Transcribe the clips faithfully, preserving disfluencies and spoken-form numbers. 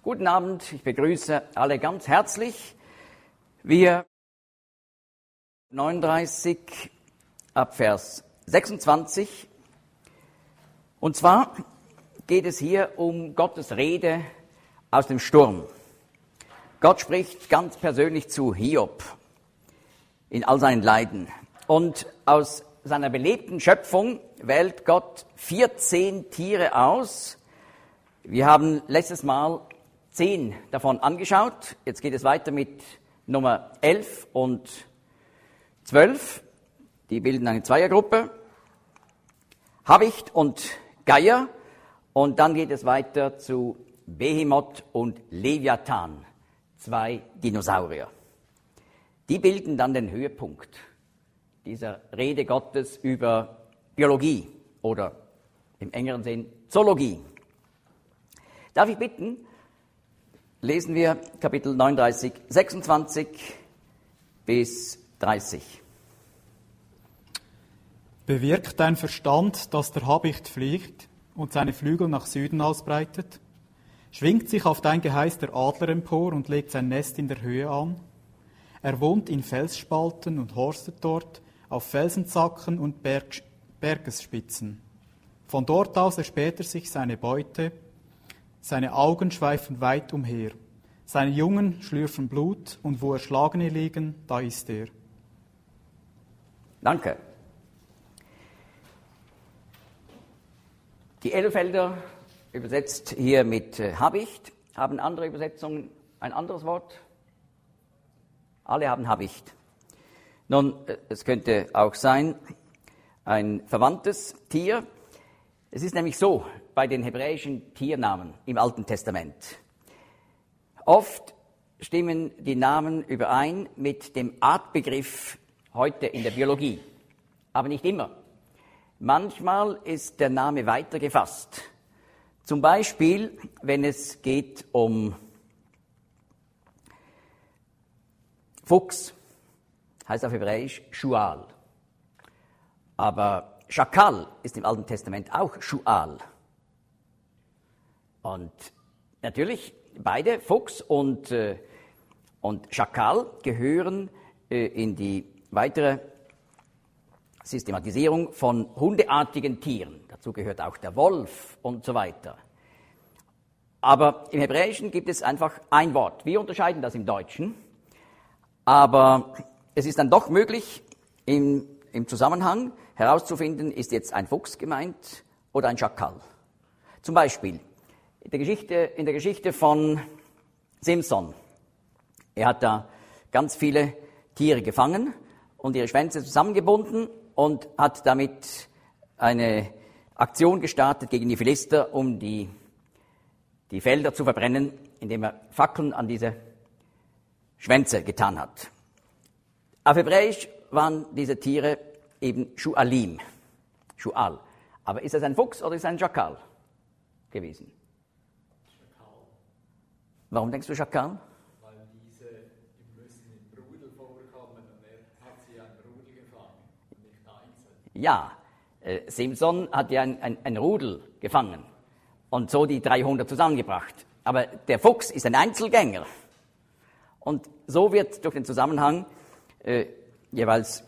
Guten Abend, ich begrüße alle ganz herzlich. Wir neununddreißig ab Vers sechsundzwanzig. Und zwar geht es hier um Gottes Rede aus dem Sturm. Gott spricht ganz persönlich zu Hiob in all seinen Leiden. Und aus seiner belebten Schöpfung wählt Gott vierzehn Tiere aus. Wir haben letztes Mal zehn davon angeschaut. Jetzt geht es weiter mit Nummer elf und zwölf. Die bilden eine Zweiergruppe. Habicht und Geier. Und dann geht es weiter zu Behemoth und Leviathan, zwei Dinosaurier. Die bilden dann den Höhepunkt dieser Rede Gottes über Biologie oder im engeren Sinn Zoologie. Darf ich bitten, lesen wir Kapitel neununddreißig, sechsundzwanzig bis dreißig. Bewirkt dein Verstand, dass der Habicht fliegt und seine Flügel nach Süden ausbreitet? Schwingt sich auf dein Geheiß der Adler empor und legt sein Nest in der Höhe an? Er wohnt in Felsspalten und horstet dort, auf Felsenzacken und Berg, Bergesspitzen. Von dort aus erspäht er sich seine Beute, seine Augen schweifen weit umher. Seine Jungen schlürfen Blut, und wo Erschlagene liegen, da ist er. Danke. Die Elfelder übersetzt hier mit äh, Habicht. Haben andere Übersetzungen ein anderes Wort? Alle haben Habicht. Nun, äh, es könnte auch sein, ein verwandtes Tier. Es ist nämlich so, bei den hebräischen Tiernamen im Alten Testament. Oft stimmen die Namen überein mit dem Artbegriff heute in der Biologie, aber nicht immer. Manchmal ist der Name weiter gefasst. Zum Beispiel, wenn es geht um Fuchs, heißt auf Hebräisch Schual. Aber Schakal ist im Alten Testament auch Schual. Und natürlich, beide, Fuchs und, äh, und Schakal, gehören äh, in die weitere Systematisierung von hundeartigen Tieren. Dazu gehört auch der Wolf und so weiter. Aber im Hebräischen gibt es einfach ein Wort. Wir unterscheiden das im Deutschen. Aber es ist dann doch möglich, im, im Zusammenhang herauszufinden, ist jetzt ein Fuchs gemeint oder ein Schakal. Zum Beispiel in der Geschichte, in der Geschichte von Simson. Er hat da ganz viele Tiere gefangen und ihre Schwänze zusammengebunden und hat damit eine Aktion gestartet gegen die Philister, um die, die Felder zu verbrennen, indem er Fackeln an diese Schwänze getan hat. Auf Hebräisch waren diese Tiere eben Schualim, Schual. Aber ist es ein Fuchs oder ist es ein Schakal gewesen? Warum denkst du Schakal? Weil diese die müssen im Rudel vorkommen und er hat sie ein Rudel gefangen und nicht einzeln. Ja, äh, Simson hat ja ein, ein, ein Rudel gefangen und so die dreihundert zusammengebracht. Aber der Fuchs ist ein Einzelgänger. Und so wird durch den Zusammenhang äh, jeweils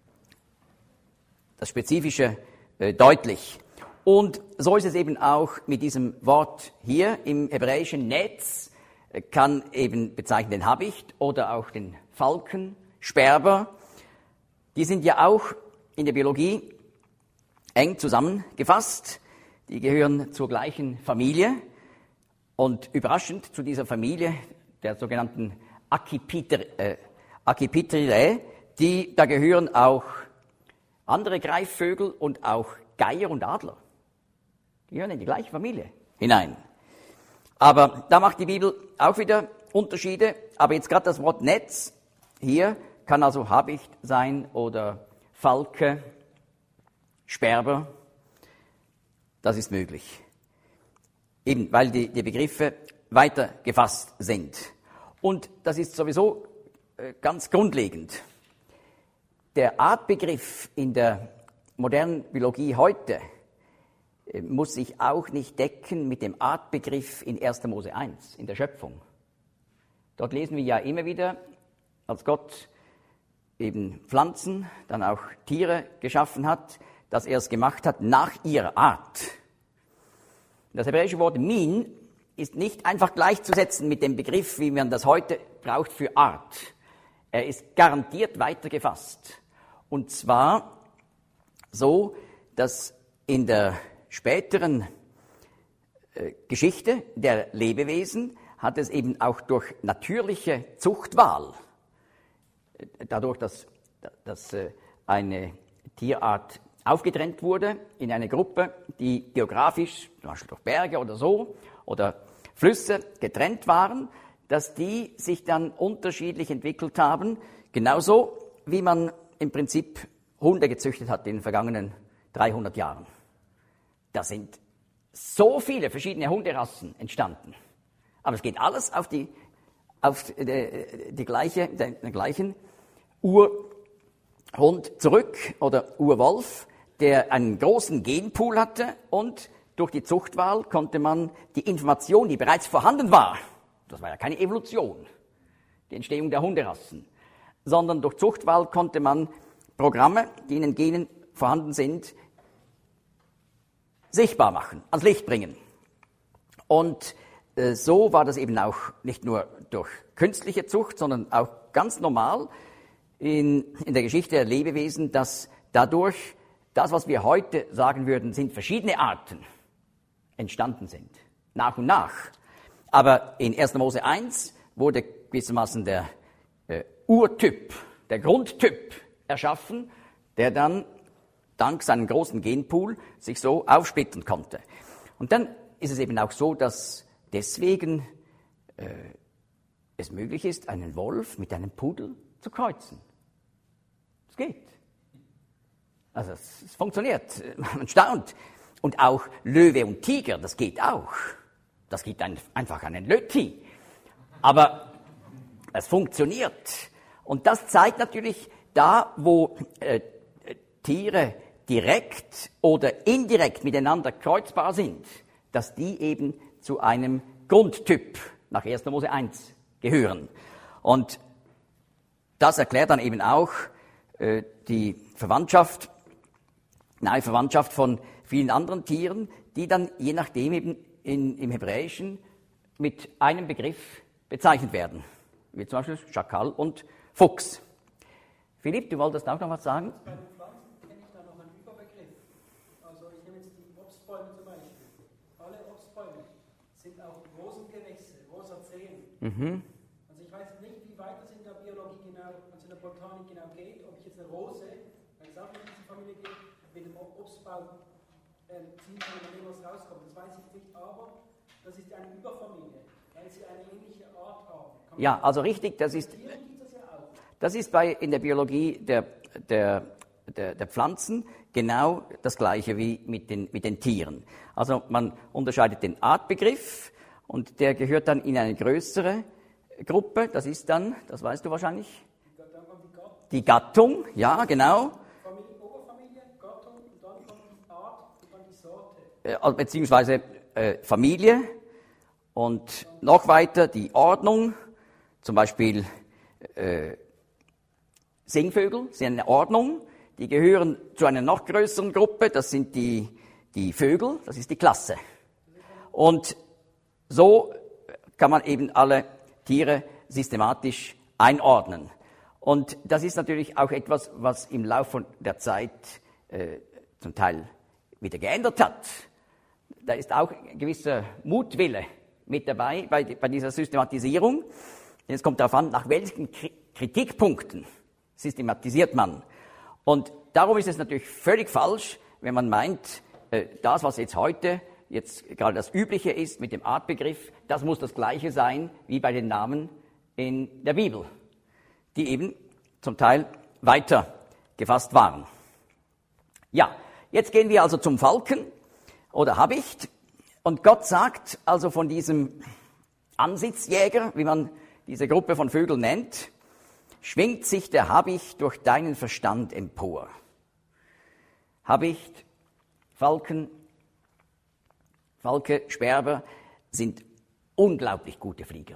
das Spezifische äh, deutlich. Und so ist es eben auch mit diesem Wort hier im hebräischen Netz, äh, kann eben bezeichnen den Habicht oder auch den Falken, Sperber. Die sind ja auch in der Biologie eng zusammengefasst. Die gehören zur gleichen Familie und überraschend zu dieser Familie der sogenannten Accipitridae, äh, Accipitridae, die, da gehören auch andere Greifvögel und auch Geier und Adler. Die gehören in die gleiche Familie hinein. Aber da macht die Bibel auch wieder Unterschiede. Aber jetzt gerade das Wort Netz hier kann also Habicht sein oder Falke, Sperber. Das ist möglich. Eben, weil die, die Begriffe weiter gefasst sind. Und das ist sowieso äh, ganz grundlegend. Der Artbegriff in der modernen Biologie heute äh, muss sich auch nicht decken mit dem Artbegriff in erster Mose eins, in der Schöpfung. Dort lesen wir ja immer wieder, als Gott eben Pflanzen, dann auch Tiere geschaffen hat, dass er es gemacht hat nach ihrer Art. Das hebräische Wort Min ist nicht einfach gleichzusetzen mit dem Begriff, wie man das heute braucht für Art. Er ist garantiert weiter gefasst. Und zwar so, dass in der späteren äh, Geschichte der Lebewesen hat es eben auch durch natürliche Zuchtwahl, äh, dadurch, dass, dass äh, eine Tierart aufgetrennt wurde in eine Gruppe, die geografisch, zum Beispiel durch Berge oder so, oder Flüsse getrennt waren, dass die sich dann unterschiedlich entwickelt haben, genauso wie man im Prinzip Hunde gezüchtet hat in den vergangenen dreihundert Jahren. Da sind so viele verschiedene Hunderassen entstanden. Aber es geht alles auf die, auf die, die gleiche, den, den gleichen Urhund zurück oder Urwolf, der einen großen Genpool hatte und durch die Zuchtwahl konnte man die Information, die bereits vorhanden war, das war ja keine Evolution, die Entstehung der Hunderassen, sondern durch Zuchtwahl konnte man Programme, die in den Genen vorhanden sind, sichtbar machen, ans Licht bringen. Und äh, so war das eben auch nicht nur durch künstliche Zucht, sondern auch ganz normal in, in der Geschichte der Lebewesen, dass dadurch das, was wir heute sagen würden, sind verschiedene Arten, entstanden sind, nach und nach. Aber in erster Mose eins wurde gewissermaßen der äh, Urtyp, der Grundtyp erschaffen, der dann dank seinem großen Genpool sich so aufsplittern konnte. Und dann ist es eben auch so, dass deswegen äh, es möglich ist, einen Wolf mit einem Pudel zu kreuzen. Das geht. Also es, es funktioniert, man staunt. Und auch Löwe und Tiger, das geht auch. Das gibt ein, einfach einen Lötti. Aber es funktioniert. Und das zeigt natürlich, da wo äh, Tiere direkt oder indirekt miteinander kreuzbar sind, dass die eben zu einem Grundtyp nach erster Mose eins gehören. Und das erklärt dann eben auch äh, die Verwandtschaft, nahe Verwandtschaft von vielen anderen Tieren, die dann je nachdem eben in, im Hebräischen mit einem Begriff bezeichnet werden, wie zum Beispiel Schakal und Fuchs. Philipp, du wolltest auch noch was sagen? Bei den Pflanzen kenne ich da noch einen Überbegriff. Also ich nehme jetzt die Obstbäume zum Beispiel. Alle Obstbäume sind auch großen Gewächse, Rosazeen. Mhm. Also ich weiß nicht, wie weit es in der Biologie genau, also in der Botanik genau geht, ob ich jetzt eine Rose, wenn es auch in diese Familie geht, mit dem Obstbaum äh, ziehen kann, wenn was rauskommt. Das weiß ich nicht, aber das ist eine Überfamilie, weil sie eine ähnliche Art haben. Kann ja, also richtig, das ist... Das ist bei, in der Biologie der, der, der, der Pflanzen genau das Gleiche wie mit den, mit den Tieren. Also man unterscheidet den Artbegriff und der gehört dann in eine größere Gruppe. Das ist dann, das weißt du wahrscheinlich, die Gattung, ja genau. Oberfamilie, Gattung und dann kommt die Art und dann die Sorte. Äh, beziehungsweise äh, Familie und noch weiter die Ordnung, zum Beispiel äh, Singvögel sind eine Ordnung, die gehören zu einer noch größeren Gruppe, das sind die, die Vögel, das ist die Klasse. Und so kann man eben alle Tiere systematisch einordnen. Und das ist natürlich auch etwas, was im Laufe der Zeit äh, zum Teil wieder geändert hat. Da ist auch ein gewisser Mutwille mit dabei bei, bei dieser Systematisierung. Denn es kommt darauf an, nach welchen Kritikpunkten systematisiert man. Und darum ist es natürlich völlig falsch, wenn man meint, das, was jetzt heute jetzt gerade das Übliche ist mit dem Artbegriff, das muss das Gleiche sein wie bei den Namen in der Bibel, die eben zum Teil weiter gefasst waren. Ja, jetzt gehen wir also zum Falken oder Habicht. Und Gott sagt also von diesem Ansitzjäger, wie man diese Gruppe von Vögeln nennt, schwingt sich der Habicht durch deinen Verstand empor. Habicht, Falken, Falke, Sperber sind unglaublich gute Flieger.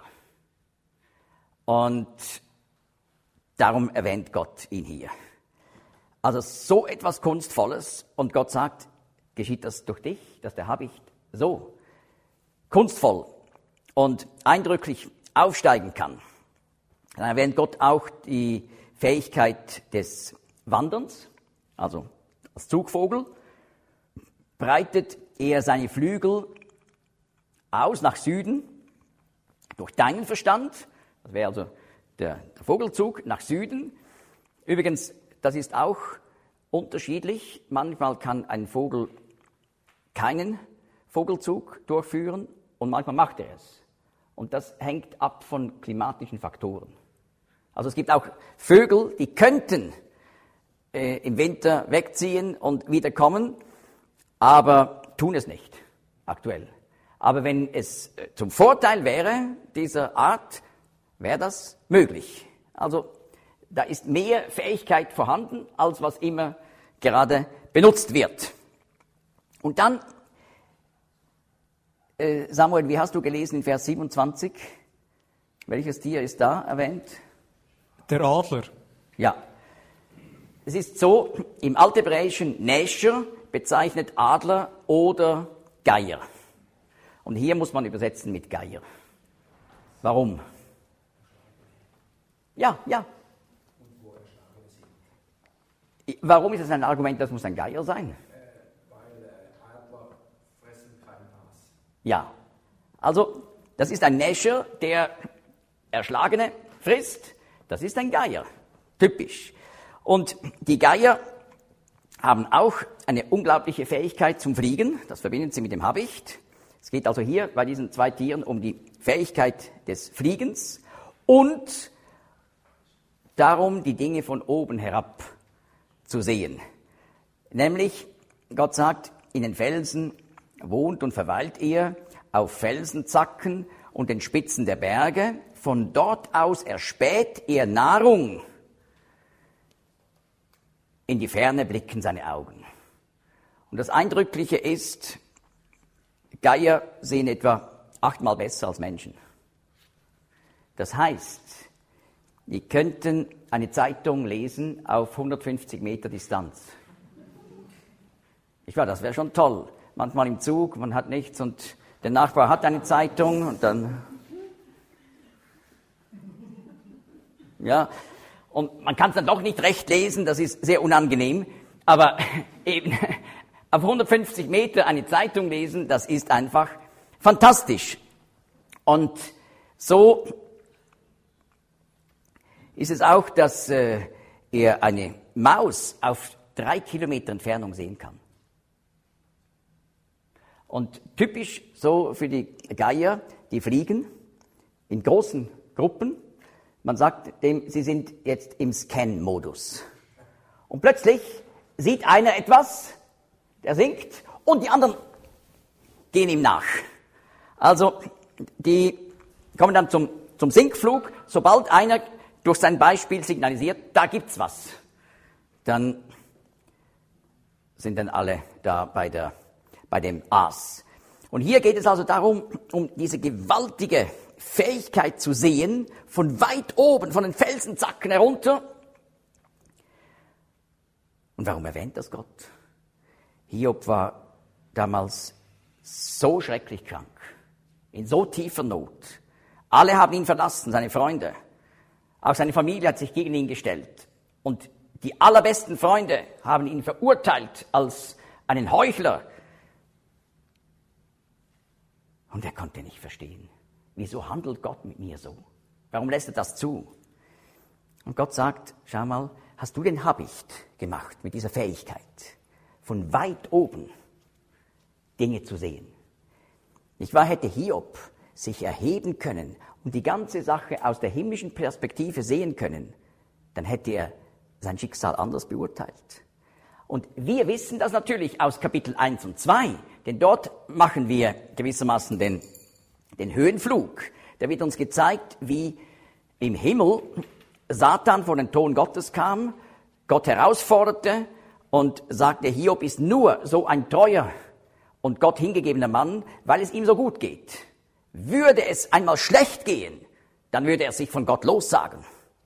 Und darum erwähnt Gott ihn hier. Also so etwas Kunstvolles, und Gott sagt, geschieht das durch dich, dass der Habicht so kunstvoll und eindrücklich aufsteigen kann. Dann erwähnt Gott auch die Fähigkeit des Wanderns, also als Zugvogel, breitet er seine Flügel aus nach Süden durch deinen Verstand, das wäre also der, der Vogelzug nach Süden. Übrigens, das ist auch unterschiedlich. Manchmal kann ein Vogel keinen Vogelzug durchführen und manchmal macht er es. Und das hängt ab von klimatischen Faktoren. Also es gibt auch Vögel, die könnten äh, im Winter wegziehen und wiederkommen, aber tun es nicht aktuell. Aber wenn es äh, zum Vorteil wäre dieser Art, wäre das möglich. Also da ist mehr Fähigkeit vorhanden, als was immer gerade benutzt wird. Und dann, äh, Samuel, wie hast du gelesen in Vers siebenundzwanzig? Welches Tier ist da erwähnt? Der Adler. Ja. Es ist so, im Althebräischen Nesher bezeichnet Adler oder Geier. Und hier muss man übersetzen mit Geier. Warum? Ja, ja. Warum ist das ein Argument, das muss ein Geier sein? Äh, weil äh, Adler fressen kein Aas. Ja, also das ist ein Nesher, der Erschlagene frisst. Das ist ein Geier, typisch. Und die Geier haben auch eine unglaubliche Fähigkeit zum Fliegen. Das verbinden sie mit dem Habicht. Es geht also hier bei diesen zwei Tieren um die Fähigkeit des Fliegens und darum, die Dinge von oben herab zu sehen. Nämlich, Gott sagt, in den Felsen wohnt und verweilt ihr, auf Felsenzacken und den Spitzen der Berge. Von dort aus erspäht er Nahrung. In die Ferne blicken seine Augen. Und das Eindrückliche ist, Geier sehen etwa achtmal besser als Menschen. Das heißt, die könnten eine Zeitung lesen auf hundertfünfzig Meter Distanz. Ich war, das wäre schon toll. Manchmal im Zug, man hat nichts und der Nachbar hat eine Zeitung und dann... Ja, und man kann es dann doch nicht recht lesen, das ist sehr unangenehm, aber eben auf hundertfünfzig Meter eine Zeitung lesen, das ist einfach fantastisch. Und so ist es auch, dass äh, er eine Maus auf drei Kilometer Entfernung sehen kann. Und typisch so für die Geier, die fliegen in großen Gruppen. Man sagt dem, sie sind jetzt im Scan-Modus. Und plötzlich sieht einer etwas, der sinkt, und die anderen gehen ihm nach. Also die kommen dann zum, zum Sinkflug. Sobald einer durch sein Beispiel signalisiert, da gibt's was, dann sind dann alle da bei, der, bei dem Aas. Und hier geht es also darum, um diese gewaltige Fähigkeit zu sehen, von weit oben, von den Felsenzacken herunter. Und warum erwähnt das Gott? Hiob war damals so schrecklich krank, in so tiefer Not. Alle haben ihn verlassen, seine Freunde. Auch seine Familie hat sich gegen ihn gestellt. Und die allerbesten Freunde haben ihn verurteilt als einen Heuchler. Und er konnte nicht verstehen. Wieso handelt Gott mit mir so? Warum lässt er das zu? Und Gott sagt, schau mal, hast du den Habicht gemacht mit dieser Fähigkeit, von weit oben Dinge zu sehen? Nicht wahr, hätte Hiob sich erheben können und die ganze Sache aus der himmlischen Perspektive sehen können, dann hätte er sein Schicksal anders beurteilt. Und wir wissen das natürlich aus Kapitel eins und zwei, denn dort machen wir gewissermaßen den, den Höhenflug. Da wird uns gezeigt, wie im Himmel Satan vor den Thron Gottes kam, Gott herausforderte und sagte, Hiob ist nur so ein treuer und Gott hingegebener Mann, weil es ihm so gut geht. Würde es einmal schlecht gehen, dann würde er sich von Gott lossagen.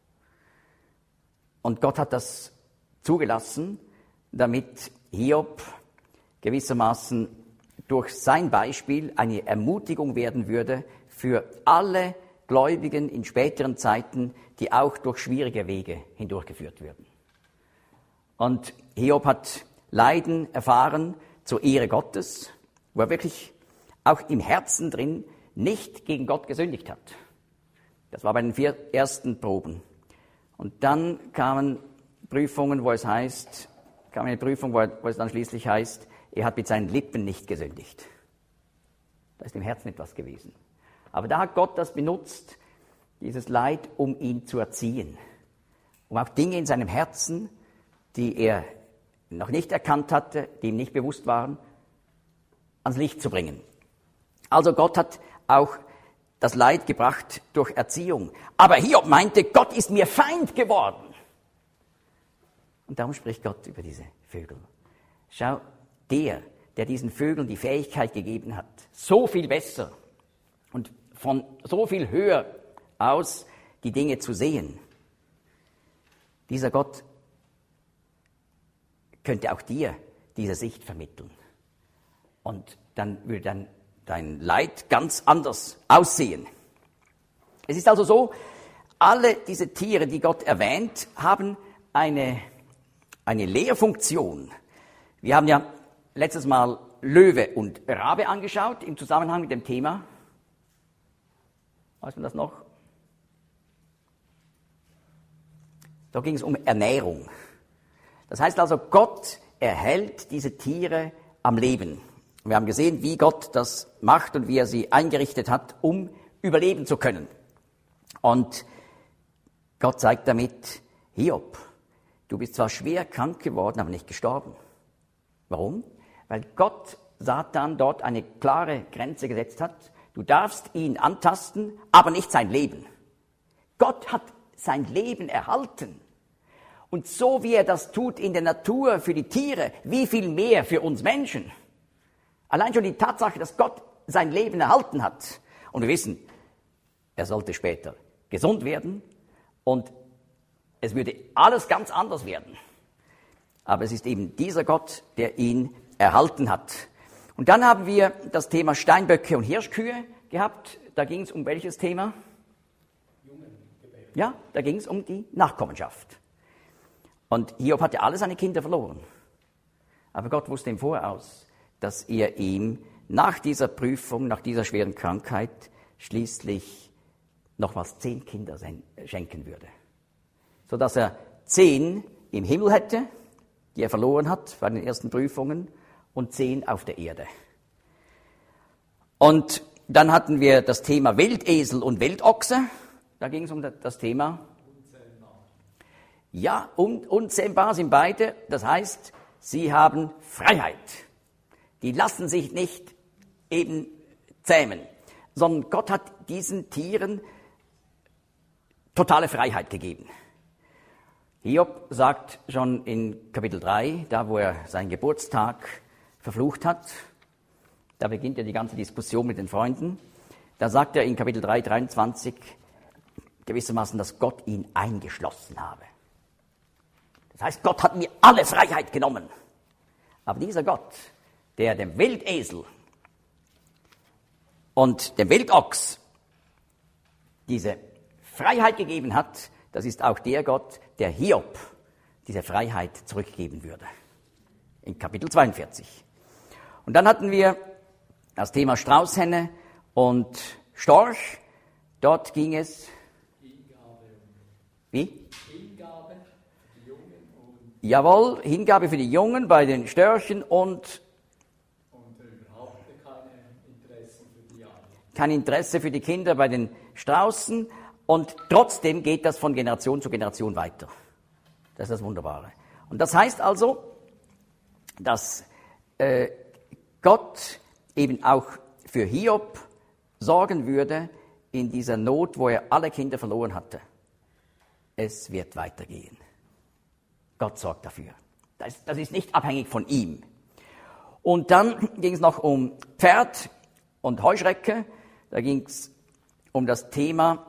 Und Gott hat das zugelassen, damit Hiob gewissermaßen durch sein Beispiel eine Ermutigung werden würde für alle Gläubigen in späteren Zeiten, die auch durch schwierige Wege hindurchgeführt würden. Und Hiob hat Leiden erfahren zur Ehre Gottes, wo er wirklich auch im Herzen drin nicht gegen Gott gesündigt hat. Das war bei den vier ersten Proben. Und dann kamen Prüfungen, wo es heißt, kam eine Prüfung, wo, wo es dann schließlich heißt, er hat mit seinen Lippen nicht gesündigt. Da ist im Herzen etwas gewesen. Aber da hat Gott das benutzt, dieses Leid, um ihn zu erziehen. Um auch Dinge in seinem Herzen, die er noch nicht erkannt hatte, die ihm nicht bewusst waren, ans Licht zu bringen. Also Gott hat auch das Leid gebracht durch Erziehung. Aber Hiob meinte, Gott ist mir Feind geworden. Und darum spricht Gott über diese Vögel. Schau, der, der diesen Vögeln die Fähigkeit gegeben hat, so viel besser und von so viel höher aus die Dinge zu sehen, dieser Gott könnte auch dir diese Sicht vermitteln. Und dann würde dann dein Leid ganz anders aussehen. Es ist also so, alle diese Tiere, die Gott erwähnt, haben eine, eine Lehrfunktion. Wir haben ja letztes Mal Löwe und Rabe angeschaut im Zusammenhang mit dem Thema. Weiß man das noch? Da ging es um Ernährung. Das heißt also, Gott erhält diese Tiere am Leben. Wir haben gesehen, wie Gott das macht und wie er sie eingerichtet hat, um überleben zu können. Und Gott sagt damit, Hiob, du bist zwar schwer krank geworden, aber nicht gestorben. Warum? Weil Gott Satan dort eine klare Grenze gesetzt hat. Du darfst ihn antasten, aber nicht sein Leben. Gott hat sein Leben erhalten. Und so wie er das tut in der Natur für die Tiere, wie viel mehr für uns Menschen. Allein schon die Tatsache, dass Gott sein Leben erhalten hat. Und wir wissen, er sollte später gesund werden und es würde alles ganz anders werden. Aber es ist eben dieser Gott, der ihn erhalten hat. Und dann haben wir das Thema Steinböcke und Hirschkühe gehabt. Da ging es um welches Thema? Ja, da ging es um die Nachkommenschaft. Und Hiob hatte alle seine Kinder verloren. Aber Gott wusste im Voraus, dass er ihm nach dieser Prüfung, nach dieser schweren Krankheit schließlich nochmals zehn Kinder schenken würde. Sodass er zehn im Himmel hätte, die er verloren hat bei den ersten Prüfungen, und zehn auf der Erde. Und dann hatten wir das Thema Wildesel und Wildochse. Da ging es um das Thema. Ja, un- unzähmbar sind beide. Das heißt, sie haben Freiheit. Die lassen sich nicht eben zähmen, sondern Gott hat diesen Tieren totale Freiheit gegeben. Hiob sagt schon in Kapitel drei, da wo er seinen Geburtstag verflucht hat, da beginnt ja die ganze Diskussion mit den Freunden, da sagt er in Kapitel drei, dreiundzwanzig gewissermaßen, dass Gott ihn eingeschlossen habe. Das heißt, Gott hat mir alle Freiheit genommen. Aber dieser Gott, der dem Wildesel und dem Wildochs diese Freiheit gegeben hat, das ist auch der Gott, der Hiob diese Freiheit zurückgeben würde. In Kapitel zweiundvierzig. Und dann hatten wir das Thema Straußhenne und Storch. Dort ging es... Wie? Hingabe für die Jungen und, Jawohl, Hingabe für die Jungen bei den Störchen und... und überhaupt keine Interessen für die anderen. kein Interesse für die Kinder bei den Straußen. Und trotzdem geht das von Generation zu Generation weiter. Das ist das Wunderbare. Und das heißt also, dass äh, Gott eben auch für Hiob sorgen würde in dieser Not, wo er alle Kinder verloren hatte. Es wird weitergehen. Gott sorgt dafür. Das, das ist nicht abhängig von ihm. Und dann ging es noch um Pferd und Heuschrecke. Da ging es um das Thema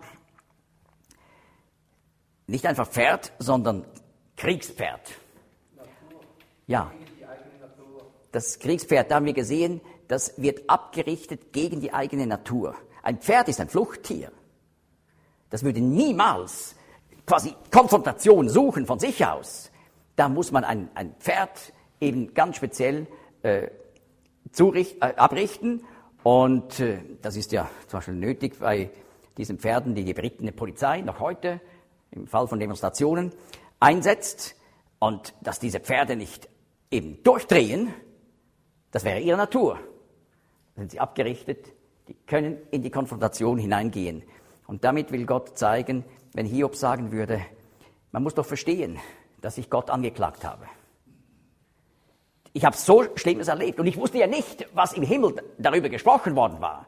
nicht einfach Pferd, sondern Kriegspferd. Ja, das Kriegspferd, da haben wir gesehen, das wird abgerichtet gegen die eigene Natur. Ein Pferd ist ein Fluchttier. Das würde niemals quasi Konfrontation suchen von sich aus. Da muss man ein, ein Pferd eben ganz speziell äh, zuricht, äh, abrichten. Und äh, das ist ja zum Beispiel nötig bei diesen Pferden, die die berittene Polizei noch heute im Fall von Demonstrationen einsetzt. Und dass diese Pferde nicht eben durchdrehen, das wäre ihre Natur. Sind sie abgerichtet, die können in die Konfrontation hineingehen. Und damit will Gott zeigen, wenn Hiob sagen würde, man muss doch verstehen, dass ich Gott angeklagt habe. Ich habe so Schlimmes erlebt und ich wusste ja nicht, was im Himmel darüber gesprochen worden war.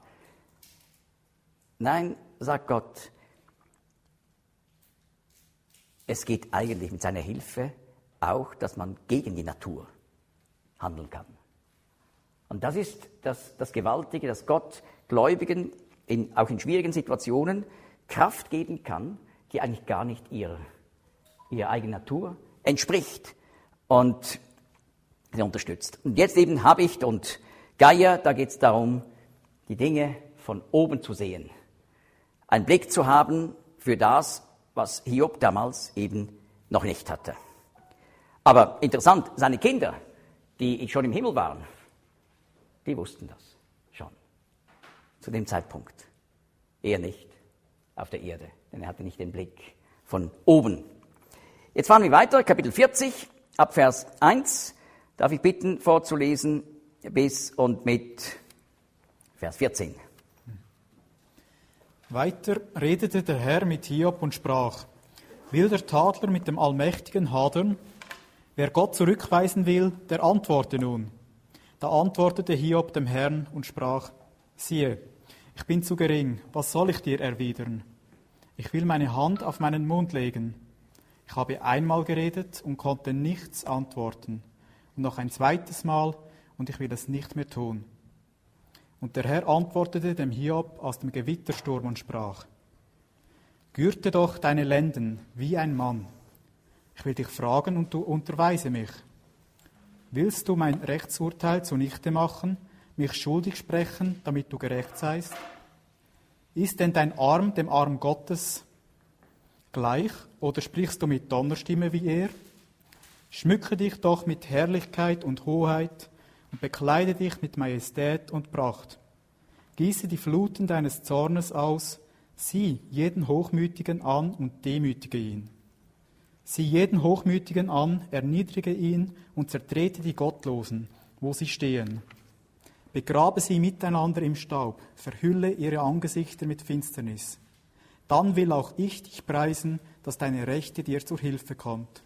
Nein, sagt Gott, es geht eigentlich mit seiner Hilfe auch, dass man gegen die Natur handeln kann. Und das ist das, das Gewaltige, dass Gott Gläubigen in, auch in schwierigen Situationen Kraft geben kann, die eigentlich gar nicht ihrer, ihrer eigenen Natur entspricht und sie unterstützt. Und jetzt eben Habicht und Geier, da geht es darum, die Dinge von oben zu sehen, einen Blick zu haben für das, was Hiob damals eben noch nicht hatte. Aber interessant, seine Kinder, die schon im Himmel waren, die wussten das schon zu dem Zeitpunkt. Er nicht auf der Erde, denn er hatte nicht den Blick von oben. Jetzt fahren wir weiter, Kapitel vierzig, ab Vers eins. Darf ich bitten, vorzulesen bis und mit Vers vierzehn. Weiter redete der Herr mit Hiob und sprach: Will der Tadler mit dem Allmächtigen hadern? Wer Gott zurückweisen will, der antworte nun. Da antwortete Hiob dem Herrn und sprach: Siehe, ich bin zu gering, was soll ich dir erwidern? Ich will meine Hand auf meinen Mund legen. Ich habe einmal geredet und konnte nichts antworten, und noch ein zweites Mal, und ich will es nicht mehr tun. Und der Herr antwortete dem Hiob aus dem Gewittersturm und sprach: Gürte doch deine Lenden wie ein Mann. Ich will dich fragen und du unterweise mich. Willst du mein Rechtsurteil zunichte machen, mich schuldig sprechen, damit du gerecht seist? Ist denn dein Arm dem Arm Gottes gleich, oder sprichst du mit Donnerstimme wie er? Schmücke dich doch mit Herrlichkeit und Hoheit und bekleide dich mit Majestät und Pracht. Gieße die Fluten deines Zornes aus, sieh jeden Hochmütigen an und demütige ihn. Sieh jeden Hochmütigen an, erniedrige ihn und zertrete die Gottlosen, wo sie stehen. Begrabe sie miteinander im Staub, verhülle ihre Angesichter mit Finsternis. Dann will auch ich dich preisen, dass deine Rechte dir zur Hilfe kommt.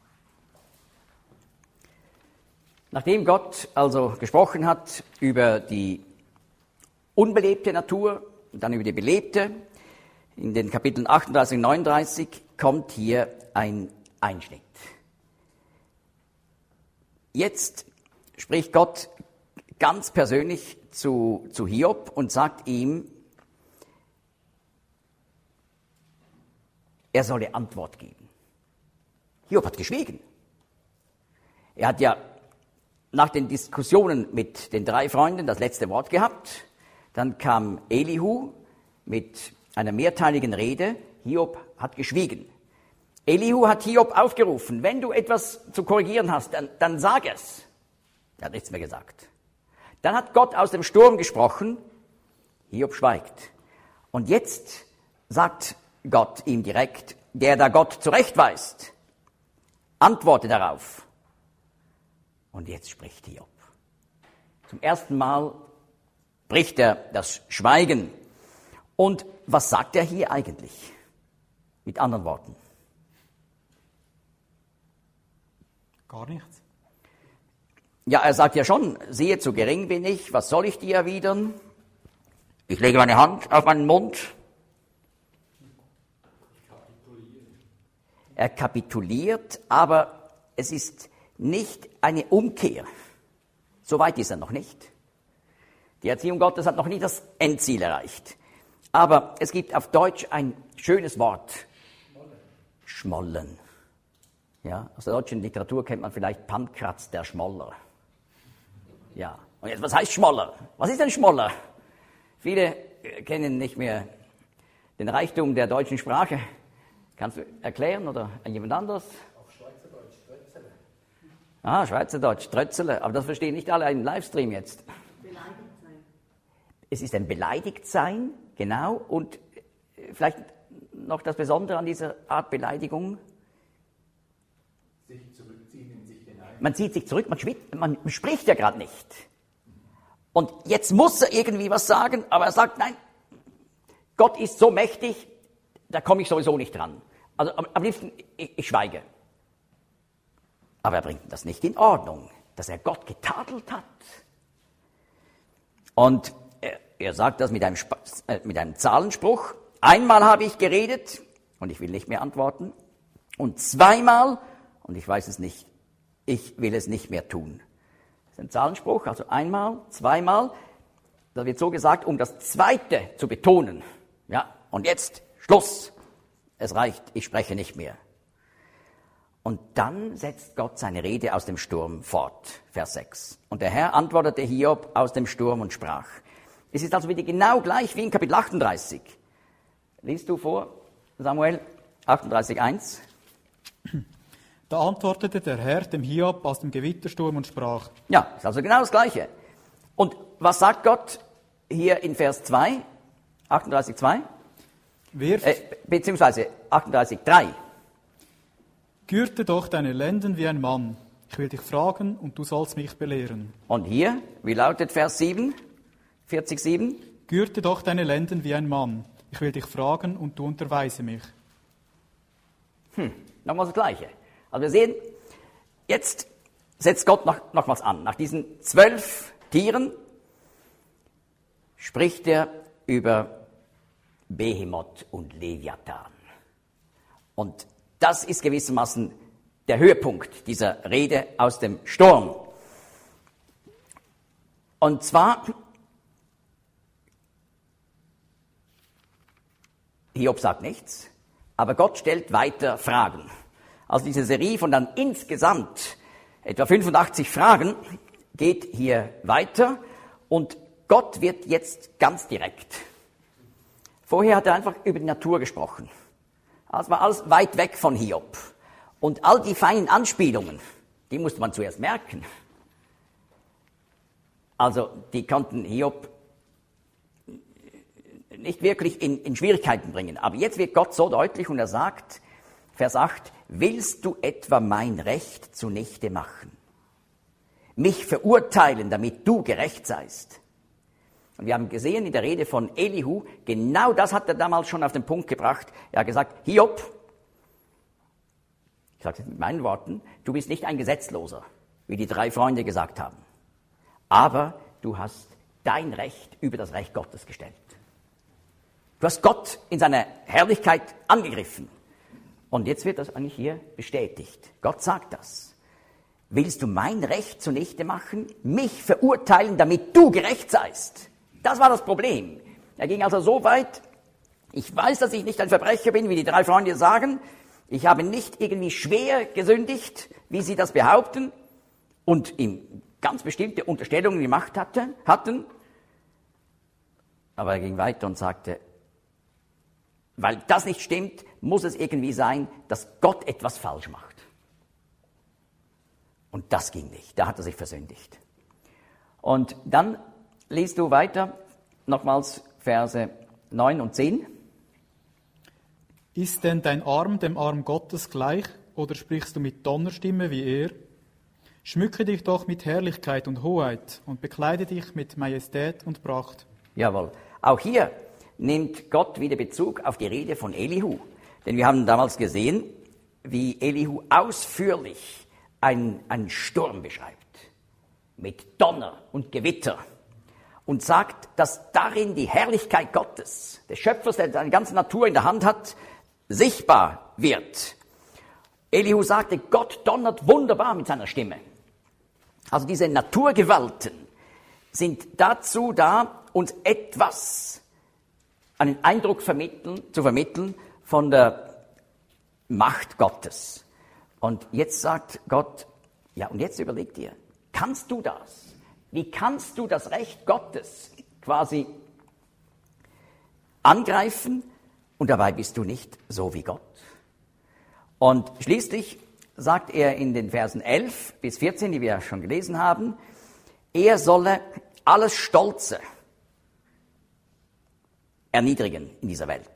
Nachdem Gott also gesprochen hat über die unbelebte Natur und dann über die belebte, in den Kapiteln achtunddreißig und neununddreißig kommt hier ein Einschnitt. Jetzt spricht Gott ganz persönlich zu, zu Hiob und sagt ihm, er solle Antwort geben. Hiob hat geschwiegen. Er hat ja nach den Diskussionen mit den drei Freunden das letzte Wort gehabt. Dann kam Elihu mit einer mehrteiligen Rede. Hiob hat geschwiegen. Elihu hat Hiob aufgerufen, wenn du etwas zu korrigieren hast, dann, dann sag es. Er hat nichts mehr gesagt. Dann hat Gott aus dem Sturm gesprochen. Hiob schweigt. Und jetzt sagt Gott ihm direkt, der da Gott zurechtweist, antworte darauf. Und jetzt spricht Hiob. Zum ersten Mal bricht er das Schweigen. Und was sagt er hier eigentlich? Mit anderen Worten. Gar nichts. Ja, er sagt ja schon, siehe, zu gering bin ich, was soll ich dir erwidern? Ich lege meine Hand auf meinen Mund. Er kapituliert, aber es ist nicht eine Umkehr. So weit ist er noch nicht. Die Erziehung Gottes hat noch nie das Endziel erreicht. Aber es gibt auf Deutsch ein schönes Wort. Schmollen. Ja, aus der deutschen Literatur kennt man vielleicht Pankraz der Schmoller. Ja, und jetzt, was heißt Schmoller? Was ist ein Schmoller? Viele kennen nicht mehr den Reichtum der deutschen Sprache. Kannst du erklären oder jemand anderes? Auf Schweizerdeutsch, Trötzele. Ah, Schweizerdeutsch, Trötzele. Aber das verstehen nicht alle im Livestream jetzt. Beleidigt sein. Es ist ein Beleidigtsein, genau. Und vielleicht noch das Besondere an dieser Art Beleidigung. Sich zurückziehen in sich hinein. Man zieht sich zurück, man, schwitzt, man spricht ja gerade nicht. Und jetzt muss er irgendwie was sagen, aber er sagt, nein, Gott ist so mächtig, da komme ich sowieso nicht dran. Also am, am liebsten, ich, ich schweige. Aber er bringt das nicht in Ordnung, dass er Gott getadelt hat. Und er, er sagt das mit einem, äh, mit einem Zahlenspruch. Einmal habe ich geredet und ich will nicht mehr antworten. Und zweimal, und ich weiß es nicht, ich will es nicht mehr tun. Das ist ein Zahlenspruch, also einmal, zweimal. Da wird so gesagt, um das Zweite zu betonen. Ja, und jetzt Schluss. Es reicht, ich spreche nicht mehr. Und dann setzt Gott seine Rede aus dem Sturm fort, Vers sechs. Und der Herr antwortete Hiob aus dem Sturm und sprach. Es ist also wieder genau gleich wie in Kapitel achtunddreißig. Liest du vor, Samuel, achtunddreißig, eins. Da antwortete der Herr dem Hiob aus dem Gewittersturm und sprach. Ja, ist also genau das Gleiche. Und was sagt Gott hier in Vers zwei, achtunddreißig, zwei? Wirf, Äh, beziehungsweise achtunddreißig, drei. Gürte doch deine Lenden wie ein Mann. Ich will dich fragen und du sollst mich belehren. Und hier, wie lautet Vers sieben, vierzig, sieben? Gürte doch deine Lenden wie ein Mann. Ich will dich fragen und du unterweise mich. Hm, nochmal das Gleiche. Also wir sehen, jetzt setzt Gott noch, nochmals an. Nach diesen zwölf Tieren spricht er über Behemoth und Leviathan. Und das ist gewissermaßen der Höhepunkt dieser Rede aus dem Sturm. Und zwar, Hiob sagt nichts, aber Gott stellt weiter Fragen. Also diese Serie von dann insgesamt etwa fünfundachtzig Fragen geht hier weiter und Gott wird jetzt ganz direkt. Vorher hat er einfach über die Natur gesprochen. Das war alles weit weg von Hiob. Und all die feinen Anspielungen, die musste man zuerst merken. Also die konnten Hiob nicht wirklich in, in Schwierigkeiten bringen. Aber jetzt wird Gott so deutlich und er sagt, Vers acht, willst du etwa mein Recht zunichte machen? Mich verurteilen, damit du gerecht seist? Und wir haben gesehen in der Rede von Elihu, genau das hat er damals schon auf den Punkt gebracht. Er hat gesagt, Hiob, ich sage es mit meinen Worten, du bist nicht ein Gesetzloser, wie die drei Freunde gesagt haben. Aber du hast dein Recht über das Recht Gottes gestellt. Du hast Gott in seiner Herrlichkeit angegriffen. Und jetzt wird das eigentlich hier bestätigt. Gott sagt das. Willst du mein Recht zunichte machen, mich verurteilen, damit du gerecht seist? Das war das Problem. Er ging also so weit, ich weiß, dass ich nicht ein Verbrecher bin, wie die drei Freunde sagen. Ich habe nicht irgendwie schwer gesündigt, wie sie das behaupten und ihm ganz bestimmte Unterstellungen gemacht hatte, hatten. Aber er ging weiter und sagte, weil das nicht stimmt, muss es irgendwie sein, dass Gott etwas falsch macht. Und das ging nicht. Da hat er sich versündigt. Und dann liest du weiter, nochmals Verse neun und zehn. Ist denn dein Arm dem Arm Gottes gleich, oder sprichst du mit Donnerstimme wie er? Schmücke dich doch mit Herrlichkeit und Hoheit und bekleide dich mit Majestät und Pracht. Jawohl. Auch hier nimmt Gott wieder Bezug auf die Rede von Elihu. Denn wir haben damals gesehen, wie Elihu ausführlich einen, einen Sturm beschreibt. Mit Donner und Gewitter. Und sagt, dass darin die Herrlichkeit Gottes, des Schöpfers, der seine ganze Natur in der Hand hat, sichtbar wird. Elihu sagte, Gott donnert wunderbar mit seiner Stimme. Also diese Naturgewalten sind dazu da, uns etwas, einen Eindruck vermitteln, zu vermitteln von der Macht Gottes. Und jetzt sagt Gott, ja, und jetzt überleg dir, kannst du das? Wie kannst du das Recht Gottes quasi angreifen und dabei bist du nicht so wie Gott? Und schließlich sagt er in den Versen elf bis vierzehn, die wir ja schon gelesen haben, er solle alles Stolze erniedrigen in dieser Welt.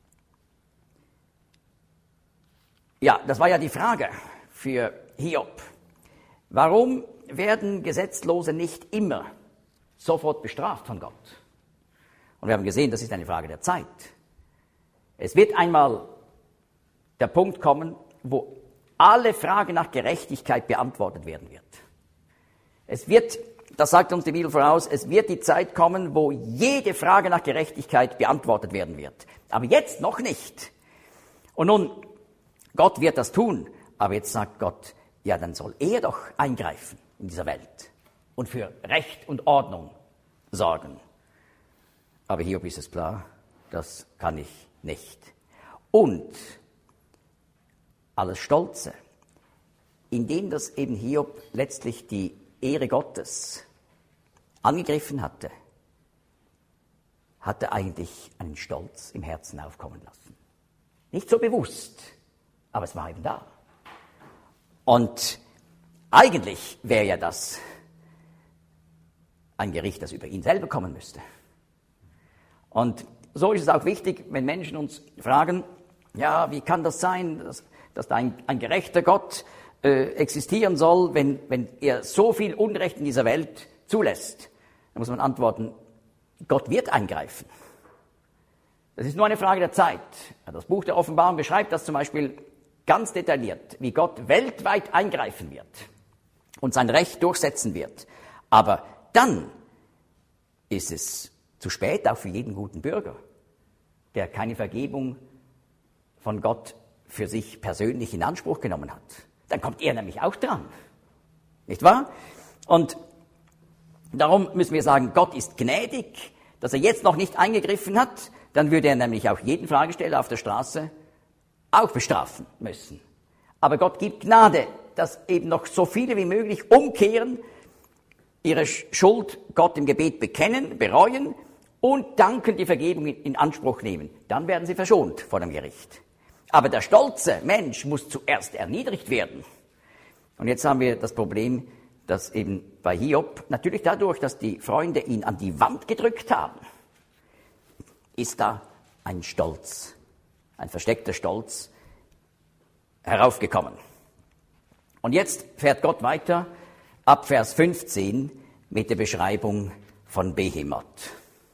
Ja, das war ja die Frage für Hiob. Warum werden Gesetzlose nicht immer sofort bestraft von Gott? Und wir haben gesehen, das ist eine Frage der Zeit. Es wird einmal der Punkt kommen, wo alle Frage nach Gerechtigkeit beantwortet werden wird. Es wird, das sagt uns die Bibel voraus, es wird die Zeit kommen, wo jede Frage nach Gerechtigkeit beantwortet werden wird. Aber jetzt noch nicht. Und nun, Gott wird das tun, aber jetzt sagt Gott, ja, dann soll er doch eingreifen in dieser Welt und für Recht und Ordnung sorgen. Aber Hiob ist es klar, das kann ich nicht. Und alles Stolze, indem das eben Hiob letztlich die Ehre Gottes angegriffen hatte, hatte eigentlich einen Stolz im Herzen aufkommen lassen. Nicht so bewusst, aber es war eben da. Und eigentlich wäre ja das ein Gericht, das über ihn selber kommen müsste. Und so ist es auch wichtig, wenn Menschen uns fragen, ja, wie kann das sein, dass, dass da ein, ein gerechter Gott äh, existieren soll, wenn, wenn er so viel Unrecht in dieser Welt zulässt? Da muss man antworten, Gott wird eingreifen. Das ist nur eine Frage der Zeit. Das Buch der Offenbarung beschreibt das zum Beispiel ganz detailliert, wie Gott weltweit eingreifen wird und sein Recht durchsetzen wird. Aber dann ist es zu spät, auch für jeden guten Bürger, der keine Vergebung von Gott für sich persönlich in Anspruch genommen hat. Dann kommt er nämlich auch dran. Nicht wahr? Und darum müssen wir sagen, Gott ist gnädig, dass er jetzt noch nicht eingegriffen hat. Dann würde er nämlich auch jeden Fragesteller auf der Straße auch bestrafen müssen. Aber Gott gibt Gnade, dass eben noch so viele wie möglich umkehren, ihre Schuld Gott im Gebet bekennen, bereuen und dankend die Vergebung in Anspruch nehmen. Dann werden sie verschont vor dem Gericht. Aber der stolze Mensch muss zuerst erniedrigt werden. Und jetzt haben wir das Problem, dass eben bei Hiob, natürlich dadurch, dass die Freunde ihn an die Wand gedrückt haben, ist da ein Stolz, ein versteckter Stolz heraufgekommen. Und jetzt fährt Gott weiter ab Vers fünfzehn mit der Beschreibung von Behemoth.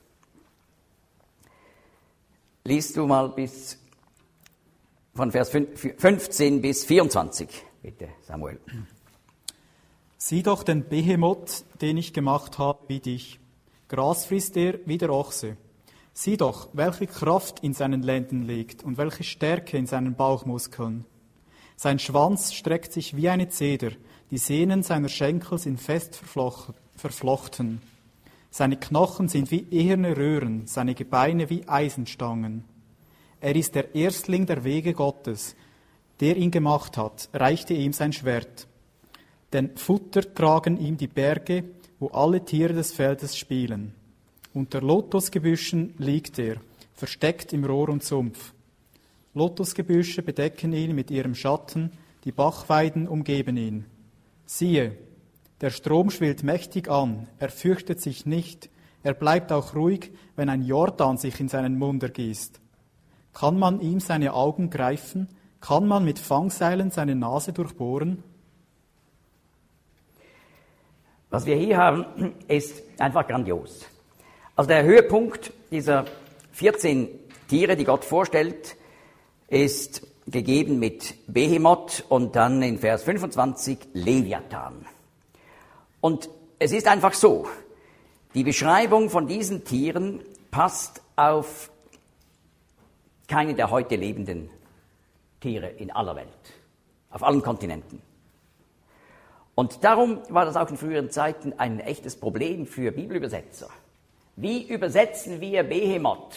Liest du mal bis von Vers fünfzehn bis vierundzwanzig, bitte, Samuel. Sieh doch den Behemoth, den ich gemacht habe, wie dich. Gras frisst er wie der Ochse. Sieh doch, welche Kraft in seinen Lenden liegt und welche Stärke in seinen Bauchmuskeln. Sein Schwanz streckt sich wie eine Zeder, die Sehnen seiner Schenkel sind fest verflochten. Seine Knochen sind wie eherne Röhren, seine Gebeine wie Eisenstangen. Er ist der Erstling der Wege Gottes, der ihn gemacht hat, reichte ihm sein Schwert. Denn Futter tragen ihm die Berge, wo alle Tiere des Feldes spielen. Unter Lotusgebüschen liegt er, versteckt im Rohr und Sumpf. Lotusgebüsche bedecken ihn mit ihrem Schatten, die Bachweiden umgeben ihn. Siehe, der Strom schwillt mächtig an, er fürchtet sich nicht, er bleibt auch ruhig, wenn ein Jordan sich in seinen Mund ergießt. Kann man ihm seine Augen greifen? Kann man mit Fangseilen seine Nase durchbohren? Was wir hier haben, ist einfach grandios. Also der Höhepunkt dieser vierzehn Tiere, die Gott vorstellt, ist gegeben mit Behemoth und dann in Vers fünfundzwanzig Leviathan. Und es ist einfach so, die Beschreibung von diesen Tieren passt auf keine der heute lebenden Tiere in aller Welt, auf allen Kontinenten. Und darum war das auch in früheren Zeiten ein echtes Problem für Bibelübersetzer. Wie übersetzen wir Behemoth?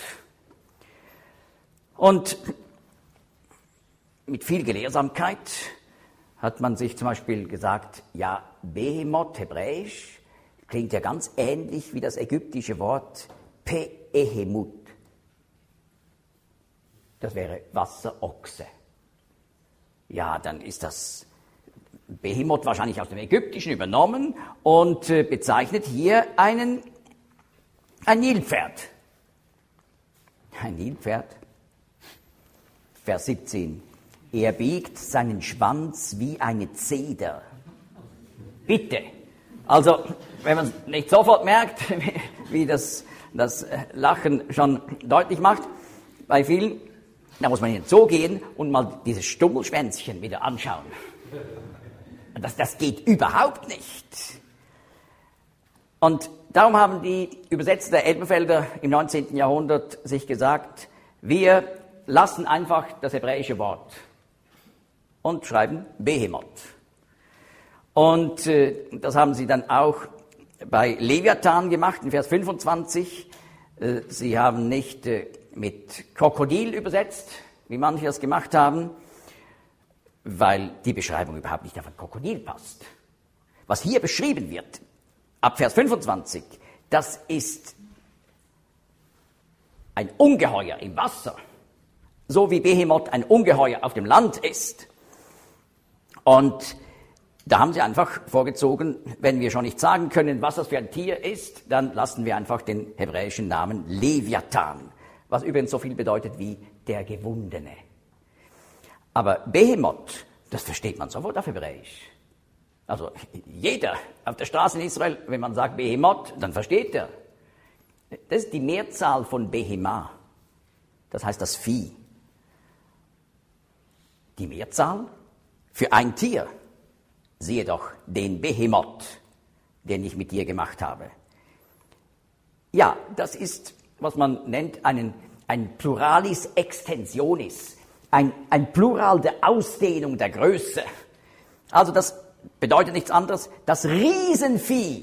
Und mit viel Gelehrsamkeit hat man sich zum Beispiel gesagt, ja, Behemoth, hebräisch, klingt ja ganz ähnlich wie das ägyptische Wort Pehemut. Das wäre Wasserochse. Ja, dann ist das Behemoth wahrscheinlich aus dem Ägyptischen übernommen und äh, bezeichnet hier einen, ein Nilpferd. Ein Nilpferd. Vers siebzehn. Er biegt seinen Schwanz wie eine Zeder. Bitte. Also, wenn man es nicht sofort merkt, wie das, das Lachen schon deutlich macht, bei vielen, da muss man in den Zoo gehen und mal dieses Stummelschwänzchen wieder anschauen. Das, das geht überhaupt nicht. Und darum haben die Übersetzer der Elbenfelder im neunzehnten Jahrhundert sich gesagt, wir lassen einfach das hebräische Wort und schreiben Behemoth. Und äh, das haben sie dann auch bei Leviathan gemacht, in Vers fünfundzwanzig. Äh, sie haben nicht äh, mit Krokodil übersetzt, wie manche das gemacht haben, weil die Beschreibung überhaupt nicht auf ein Krokodil passt. Was hier beschrieben wird, ab Vers fünfundzwanzig, das ist ein Ungeheuer im Wasser, so wie Behemoth ein Ungeheuer auf dem Land ist. Und da haben sie einfach vorgezogen, wenn wir schon nicht sagen können, was das für ein Tier ist, dann lassen wir einfach den hebräischen Namen Leviathan, was übrigens so viel bedeutet wie der Gewundene. Aber Behemoth, das versteht man sofort auf Hebräisch. Also jeder auf der Straße in Israel, wenn man sagt Behemoth, dann versteht er. Das ist die Mehrzahl von Behema, das heißt das Vieh. Die Mehrzahl für ein Tier. Siehe doch den Behemoth, den ich mit dir gemacht habe. Ja, das ist, was man nennt, einen, ein Pluralis Extensionis, ein, ein Plural der Ausdehnung der Größe. Also das bedeutet nichts anderes, das Riesenvieh.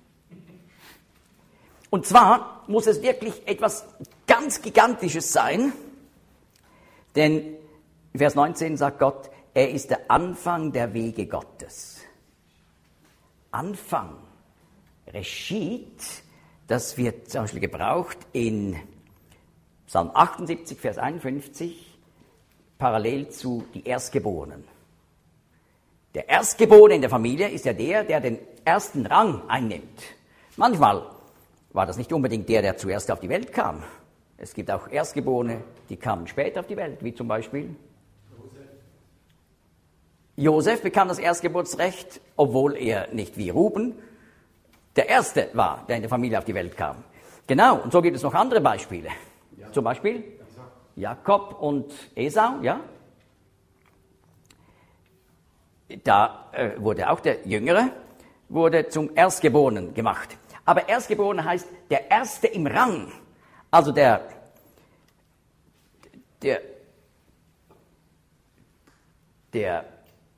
Und zwar muss es wirklich etwas ganz Gigantisches sein, denn Vers neunzehn sagt Gott, er ist der Anfang der Wege Gottes. Anfang, Reshit, das wird zum Beispiel gebraucht in Psalm achtundsiebzig, Vers einundfünfzig, parallel zu die Erstgeborenen. Der Erstgeborene in der Familie ist ja der, der den ersten Rang einnimmt. Manchmal war das nicht unbedingt der, der zuerst auf die Welt kam. Es gibt auch Erstgeborene, die kamen später auf die Welt, wie zum Beispiel Josef bekam das Erstgeburtsrecht, obwohl er nicht wie Ruben der Erste war, der in der Familie auf die Welt kam. Genau, und so gibt es noch andere Beispiele. Ja. Zum Beispiel Jakob und Esau, ja. Da äh, wurde auch der Jüngere wurde zum Erstgeborenen gemacht. Aber Erstgeborener heißt der Erste im Rang, also der, der, der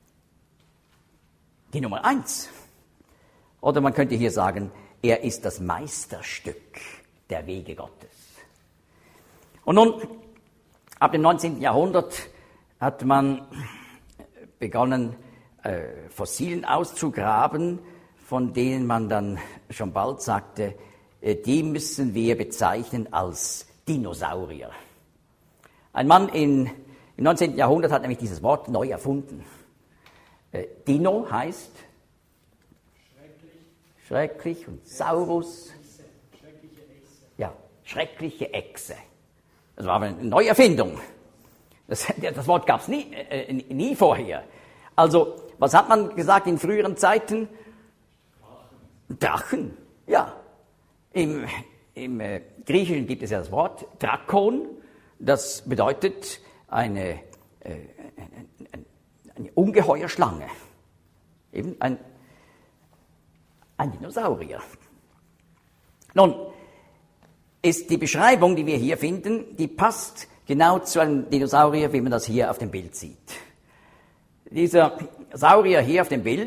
die Nummer eins. Oder man könnte hier sagen, er ist das Meisterstück der Wege Gottes. Und nun, ab dem neunzehnten Jahrhundert hat man begonnen, äh, Fossilien auszugraben, von denen man dann schon bald sagte, äh, die müssen wir bezeichnen als Dinosaurier. Ein Mann in, im neunzehnten Jahrhundert hat nämlich dieses Wort neu erfunden. Äh, Dino heißt schrecklich, schrecklich und Saurus, schreckliche Echse. Ja, schreckliche Echse. Das war aber eine Neuerfindung. Das, das Wort gab es nie, äh, nie vorher. Also, was hat man gesagt in früheren Zeiten? Drachen. Drachen, ja. Im, im äh, Griechischen gibt es ja das Wort Drakon. Das bedeutet eine äh, eine Ungeheuerschlange, eben ein, ein Dinosaurier. Nun, ist die Beschreibung, die wir hier finden, die passt genau zu einem Dinosaurier, wie man das hier auf dem Bild sieht. Dieser Saurier hier auf dem Bild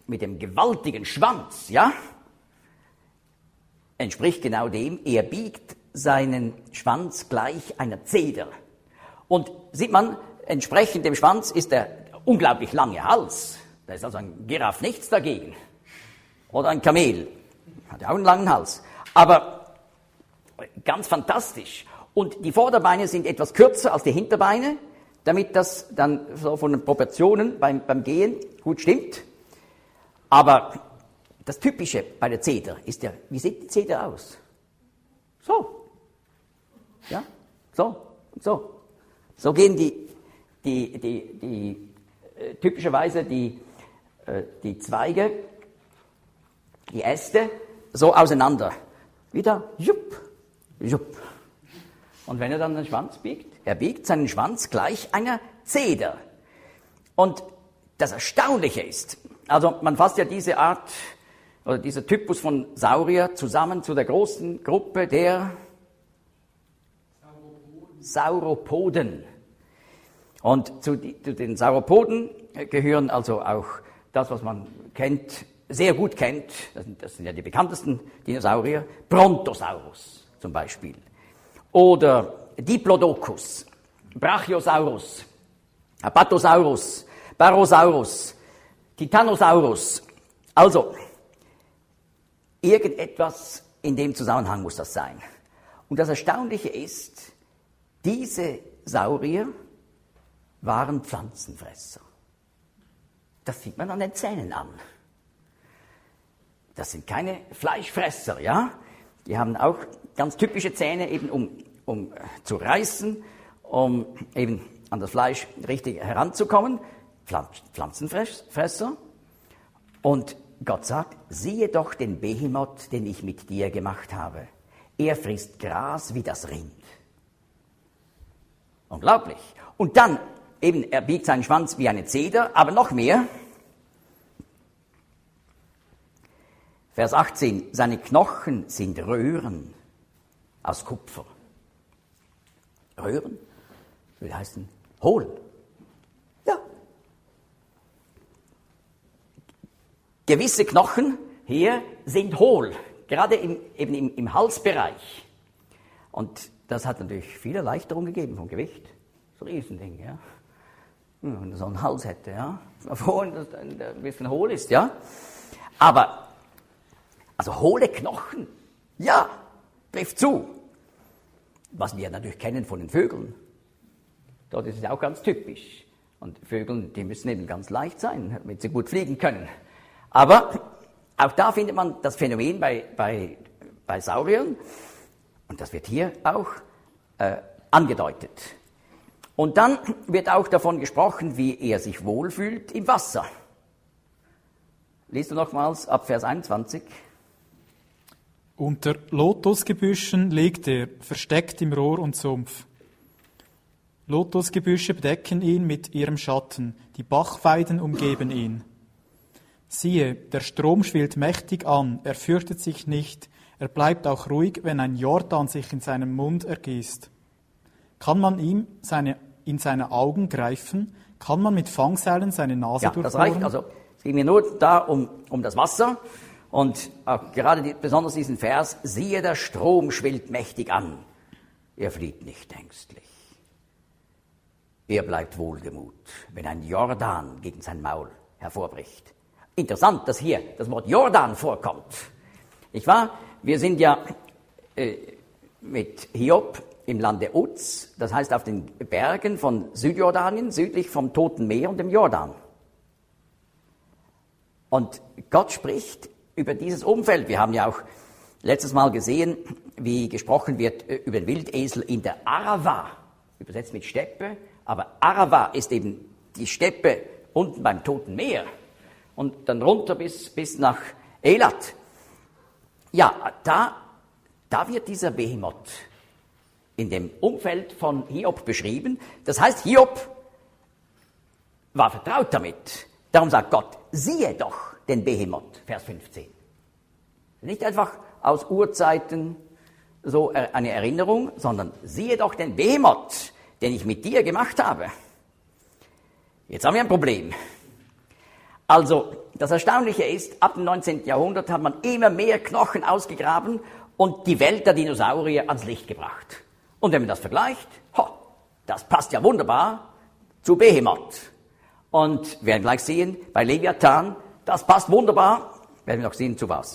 mit dem gewaltigen Schwanz, ja, entspricht genau dem, er biegt seinen Schwanz gleich einer Zeder. Und sieht man, entsprechend dem Schwanz ist der unglaublich lange Hals. Da ist also ein Giraffe nichts dagegen. Oder ein Kamel. Hat ja auch einen langen Hals. Aber ganz fantastisch. Und die Vorderbeine sind etwas kürzer als die Hinterbeine, damit das dann so von den Proportionen beim, beim Gehen gut stimmt. Aber das Typische bei der Zeder ist ja, wie sieht die Zeder aus? So. Ja, so, so. So gehen die, die, die, die äh, typischerweise die, äh, die Zweige, die Äste, so auseinander. Wieder, jupp, jupp. Und wenn er dann den Schwanz biegt, er biegt seinen Schwanz gleich einer Zeder. Und das Erstaunliche ist, also man fasst ja diese Art, oder dieser Typus von Saurier zusammen zu der großen Gruppe der Sauropoden. Und zu, die, zu den Sauropoden gehören also auch das, was man kennt, sehr gut kennt, das sind, das sind ja die bekanntesten Dinosaurier, Brontosaurus zum Beispiel. Oder Diplodocus, Brachiosaurus, Apatosaurus, Barosaurus, Titanosaurus. Also, irgendetwas in dem Zusammenhang muss das sein. Und das Erstaunliche ist, diese Saurier waren Pflanzenfresser. Das sieht man an den Zähnen an. Das sind keine Fleischfresser, ja? Die haben auch ganz typische Zähne, eben um, um zu reißen, um eben an das Fleisch richtig heranzukommen. Pflanzenfresser. Und Gott sagt, siehe doch den Behemoth, den ich mit dir gemacht habe. Er frisst Gras wie das Rind. Unglaublich. Und dann, eben, er biegt seinen Schwanz wie eine Zeder, aber noch mehr. Vers achtzehn, seine Knochen sind Röhren aus Kupfer. Röhren will heißen hohl. Ja. Gewisse Knochen hier sind hohl, gerade im, eben im, im Halsbereich. Und das hat natürlich viel Erleichterung gegeben vom Gewicht. So ein Riesending, ja. Wenn er so einen Hals hätte, ja. Vorhin, dass der ein bisschen hohl ist, ja. Aber, also hohle Knochen, ja, trifft zu. Was wir natürlich kennen von den Vögeln. Dort ist es auch ganz typisch. Und Vögel, die müssen eben ganz leicht sein, damit sie gut fliegen können. Aber auch da findet man das Phänomen bei, bei, bei Sauriern. Und das wird hier auch äh, angedeutet. Und dann wird auch davon gesprochen, wie er sich wohlfühlt im Wasser. Liest du nochmals ab Vers einundzwanzig. Unter Lotusgebüschen liegt er, versteckt im Rohr und Sumpf. Lotusgebüsche bedecken ihn mit ihrem Schatten, die Bachweiden umgeben ihn. Siehe, der Strom schwillt mächtig an, er fürchtet sich nicht, er bleibt auch ruhig, wenn ein Jordan sich in seinem Mund ergießt. Kann man ihm seine, in seine Augen greifen? Kann man mit Fangseilen seine Nase ja, durchbohren? Das reicht. Also, es ging mir nur da um, um das Wasser. Und auch gerade die, besonders diesen Vers, siehe, der Strom schwillt mächtig an. Er flieht nicht ängstlich. Er bleibt wohlgemut, wenn ein Jordan gegen sein Maul hervorbricht. Interessant, dass hier das Wort Jordan vorkommt. Nicht wahr? Wir sind ja äh, mit Hiob im Lande Uz, das heißt auf den Bergen von Südjordanien, südlich vom Toten Meer und dem Jordan. Und Gott spricht über dieses Umfeld. Wir haben ja auch letztes Mal gesehen, wie gesprochen wird über den Wildesel in der Arava, übersetzt mit Steppe, aber Arava ist eben die Steppe unten beim Toten Meer und dann runter bis, bis nach Elat. Ja, da, da wird dieser Behemoth in dem Umfeld von Hiob beschrieben. Das heißt, Hiob war vertraut damit. Darum sagt Gott, siehe doch den Behemoth, Vers fünfzehn. Nicht einfach aus Urzeiten so eine Erinnerung, sondern siehe doch den Behemoth, den ich mit dir gemacht habe. Jetzt haben wir ein Problem. Also, das Erstaunliche ist, ab dem neunzehnten Jahrhundert hat man immer mehr Knochen ausgegraben und die Welt der Dinosaurier ans Licht gebracht. Und wenn man das vergleicht, ho, das passt ja wunderbar zu Behemoth. Und wir werden gleich sehen, bei Leviathan, das passt wunderbar, werden wir noch sehen, zu was.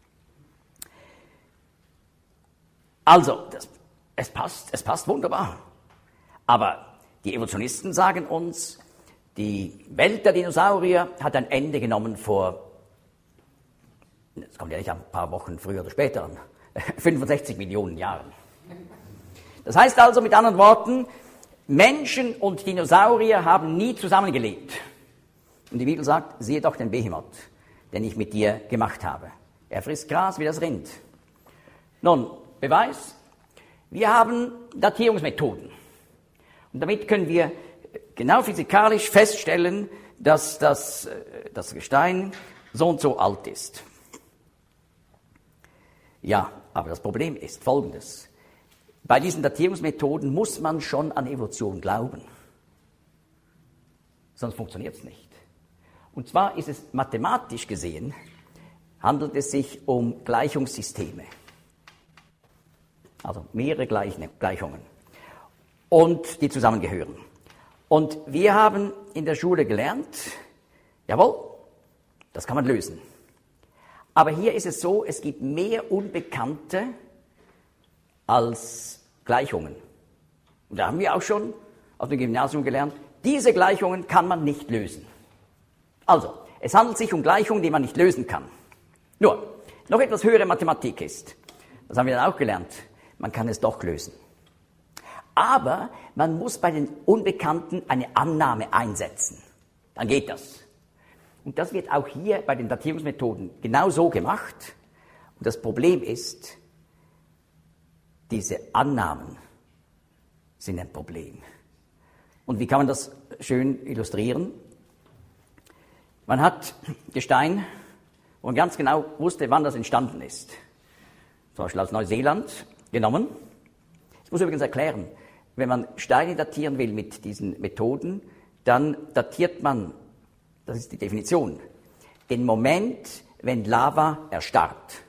Also, das, es passt, es passt wunderbar. Aber die Evolutionisten sagen uns, die Welt der Dinosaurier hat ein Ende genommen vor, das kommt ja nicht ein paar Wochen früher oder später an, fünfundsechzig Millionen Jahren. Das heißt also mit anderen Worten, Menschen und Dinosaurier haben nie zusammengelebt. Und die Bibel sagt, siehe doch den Behemoth, den ich mit dir gemacht habe. Er frisst Gras wie das Rind. Nun, Beweis, wir haben Datierungsmethoden. Und damit können wir genau physikalisch feststellen, dass das, das Gestein so und so alt ist. Ja, aber das Problem ist folgendes. Bei diesen Datierungsmethoden muss man schon an Evolution glauben. Sonst funktioniert es nicht. Und zwar ist es mathematisch gesehen, handelt es sich um Gleichungssysteme. Also mehrere Gleichungen. Und die zusammengehören. Und wir haben in der Schule gelernt, jawohl, das kann man lösen. Aber hier ist es so, es gibt mehr Unbekannte als Gleichungen. Und da haben wir auch schon auf dem Gymnasium gelernt, diese Gleichungen kann man nicht lösen. Also, es handelt sich um Gleichungen, die man nicht lösen kann. Nur, noch etwas höhere Mathematik ist, das haben wir dann auch gelernt, man kann es doch lösen. Aber man muss bei den Unbekannten eine Annahme einsetzen. Dann geht das. Und das wird auch hier bei den Datierungsmethoden genau so gemacht. Und das Problem ist, diese Annahmen sind ein Problem. Und wie kann man das schön illustrieren? Man hat Gestein, wo man ganz genau wusste, wann das entstanden ist. Zum Beispiel aus Neuseeland genommen. Ich muss übrigens erklären, wenn man Steine datieren will mit diesen Methoden, dann datiert man, das ist die Definition, den Moment, wenn Lava erstarrt.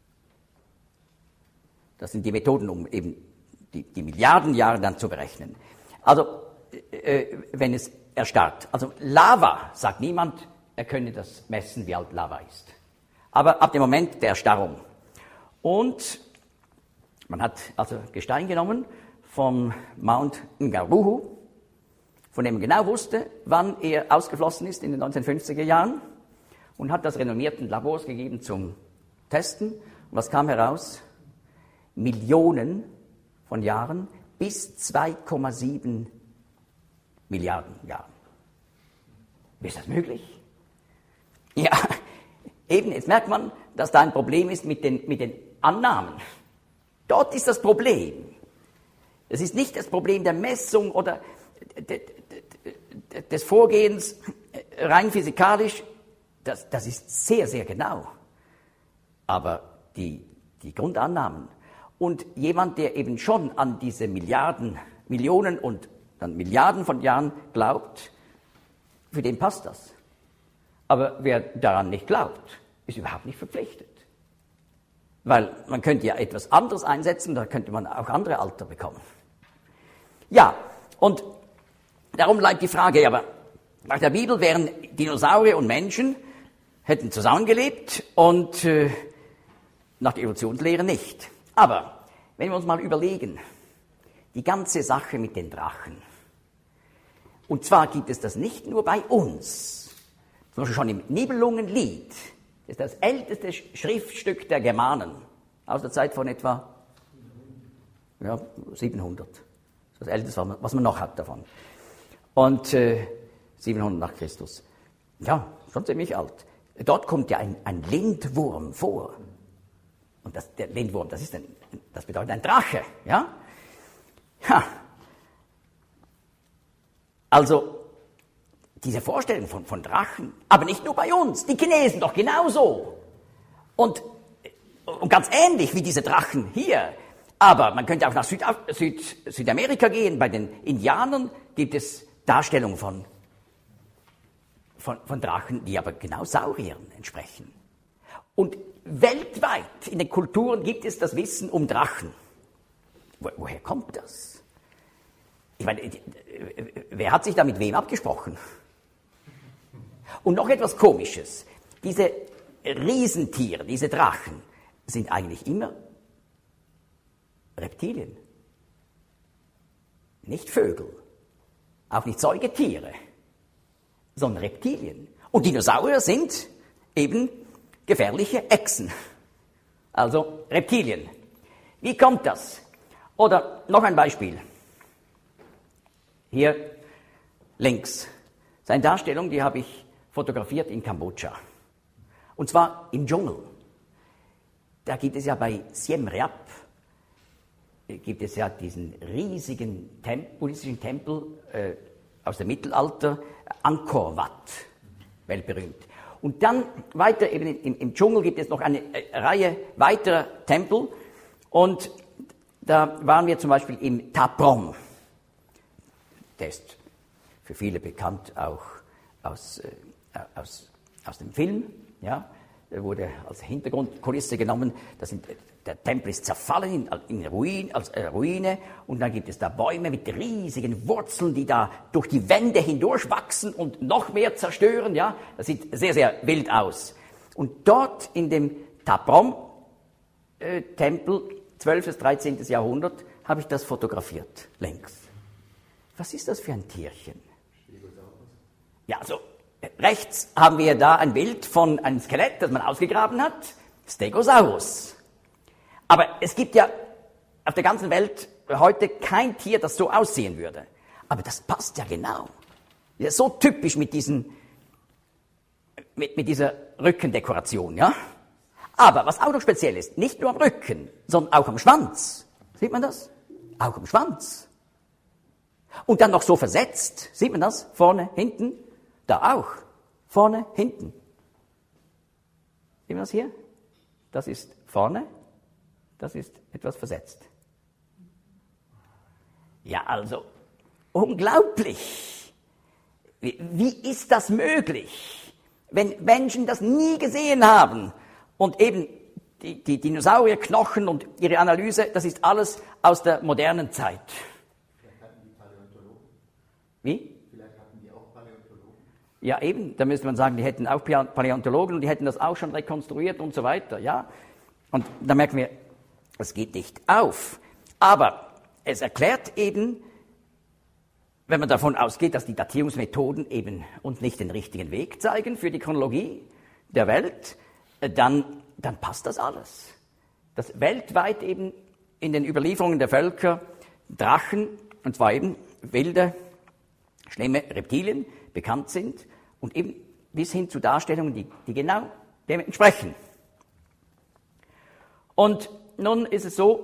Das sind die Methoden, um eben die, die Milliarden Jahre dann zu berechnen. Also, äh, wenn es erstarrt. Also Lava, sagt niemand, er könne das messen, wie alt Lava ist. Aber ab dem Moment der Erstarrung. Und man hat also Gestein genommen vom Mount Ngaruhu, von dem man genau wusste, wann er ausgeflossen ist in den neunzehnhundertfünfziger Jahren, und hat das renommierten Labors gegeben zum Testen. Und was kam heraus? Millionen von Jahren bis zwei Komma sieben Milliarden Jahren. Wie ist das möglich? Ja, eben, jetzt merkt man, dass da ein Problem ist mit den, mit den Annahmen. Dort ist das Problem. Es ist nicht das Problem der Messung oder des Vorgehens rein physikalisch. Das, das ist sehr, sehr genau. Aber die, die Grundannahmen und jemand, der eben schon an diese Milliarden, Millionen und dann Milliarden von Jahren glaubt, für den passt das. Aber wer daran nicht glaubt, ist überhaupt nicht verpflichtet. Weil man könnte ja etwas anderes einsetzen, da könnte man auch andere Alter bekommen. Ja, und darum bleibt die Frage, aber nach der Bibel wären Dinosaurier und Menschen, hätten zusammengelebt und äh, nach der Evolutionslehre nicht. Aber wenn wir uns mal überlegen, die ganze Sache mit den Drachen, und zwar gibt es das nicht nur bei uns, zum Beispiel schon im Nibelungenlied, das ist das älteste Schriftstück der Germanen, aus der Zeit von etwa ja, siebenhundert. Das ist das älteste, was man noch hat davon. Und äh, siebenhundert nach Christus. Ja, schon ziemlich alt. Dort kommt ja ein, ein Lindwurm vor. Und das, der Lindwurm, das, ist ein, das bedeutet ein Drache. Ja? Ja. Also, diese Vorstellung von, von Drachen, aber nicht nur bei uns, die Chinesen doch genauso. Und, und ganz ähnlich wie diese Drachen hier. Aber man könnte auch nach Süd, Süd, Südamerika gehen. Bei den Indianern gibt es Darstellungen von, von, von Drachen, die aber genau Sauriern entsprechen. Und weltweit in den Kulturen gibt es das Wissen um Drachen. Wo, woher kommt das? Ich meine, wer hat sich da mit wem abgesprochen? Und noch etwas Komisches. Diese Riesentiere, diese Drachen, sind eigentlich immer Reptilien. Nicht Vögel, auch nicht Säugetiere, sondern Reptilien. Und Dinosaurier sind eben gefährliche Echsen, also Reptilien. Wie kommt das? Oder noch ein Beispiel. Hier links. Das ist eine Darstellung, die habe ich fotografiert in Kambodscha. Und zwar im Dschungel. Da gibt es ja bei Siem Reap, gibt es ja diesen riesigen Tem- buddhistischen Tempel äh, aus dem Mittelalter, Angkor Wat, weltberühmt. Und dann weiter eben im, im Dschungel gibt es noch eine äh, Reihe weiterer Tempel. Und da waren wir zum Beispiel im Ta Prohm. Der ist für viele bekannt auch aus, äh, aus, aus dem Film. Ja, der wurde als Hintergrundkulisse genommen. Das sind, der Tempel ist zerfallen in, in Ruin, als äh, Ruine. Und dann gibt es da Bäume mit riesigen Wurzeln, die da durch die Wände hindurchwachsen und noch mehr zerstören. Ja, das sieht sehr, sehr wild aus. Und dort in dem Ta Prohm äh, Tempel, zwölftes, dreizehntes Jahrhundert, habe ich das fotografiert, längs. Was ist das für ein Tierchen? Ja, also rechts haben wir da ein Bild von einem Skelett, das man ausgegraben hat, Stegosaurus. Aber es gibt ja auf der ganzen Welt heute kein Tier, das so aussehen würde. Aber das passt ja genau. Ja, so typisch mit diesen, mit, mit dieser Rückendekoration, ja. Aber was auch noch speziell ist, nicht nur am Rücken, sondern auch am Schwanz. Sieht man das? Auch am Schwanz. Und dann noch so versetzt. Sieht man das? Vorne, hinten. Da auch. Vorne, hinten. Sieht man das hier? Das ist vorne. Das ist etwas versetzt. Ja, also, unglaublich. Wie, wie ist das möglich, wenn Menschen das nie gesehen haben? Und eben die, die Dinosaurierknochen und ihre Analyse, das ist alles aus der modernen Zeit. Vielleicht hatten die Paläontologen. Wie? Vielleicht hatten die auch Paläontologen. Ja, eben, da müsste man sagen, die hätten auch Paläontologen und die hätten das auch schon rekonstruiert und so weiter, ja. Und da merken wir, es geht nicht auf. Aber es erklärt eben, wenn man davon ausgeht, dass die Datierungsmethoden eben uns nicht den richtigen Weg zeigen für die Chronologie der Welt, dann, dann passt das alles. Dass weltweit eben in den Überlieferungen der Völker Drachen, und zwar eben wilde, schlimme Reptilien, bekannt sind und eben bis hin zu Darstellungen, die, die genau dem entsprechen. Und nun ist es so,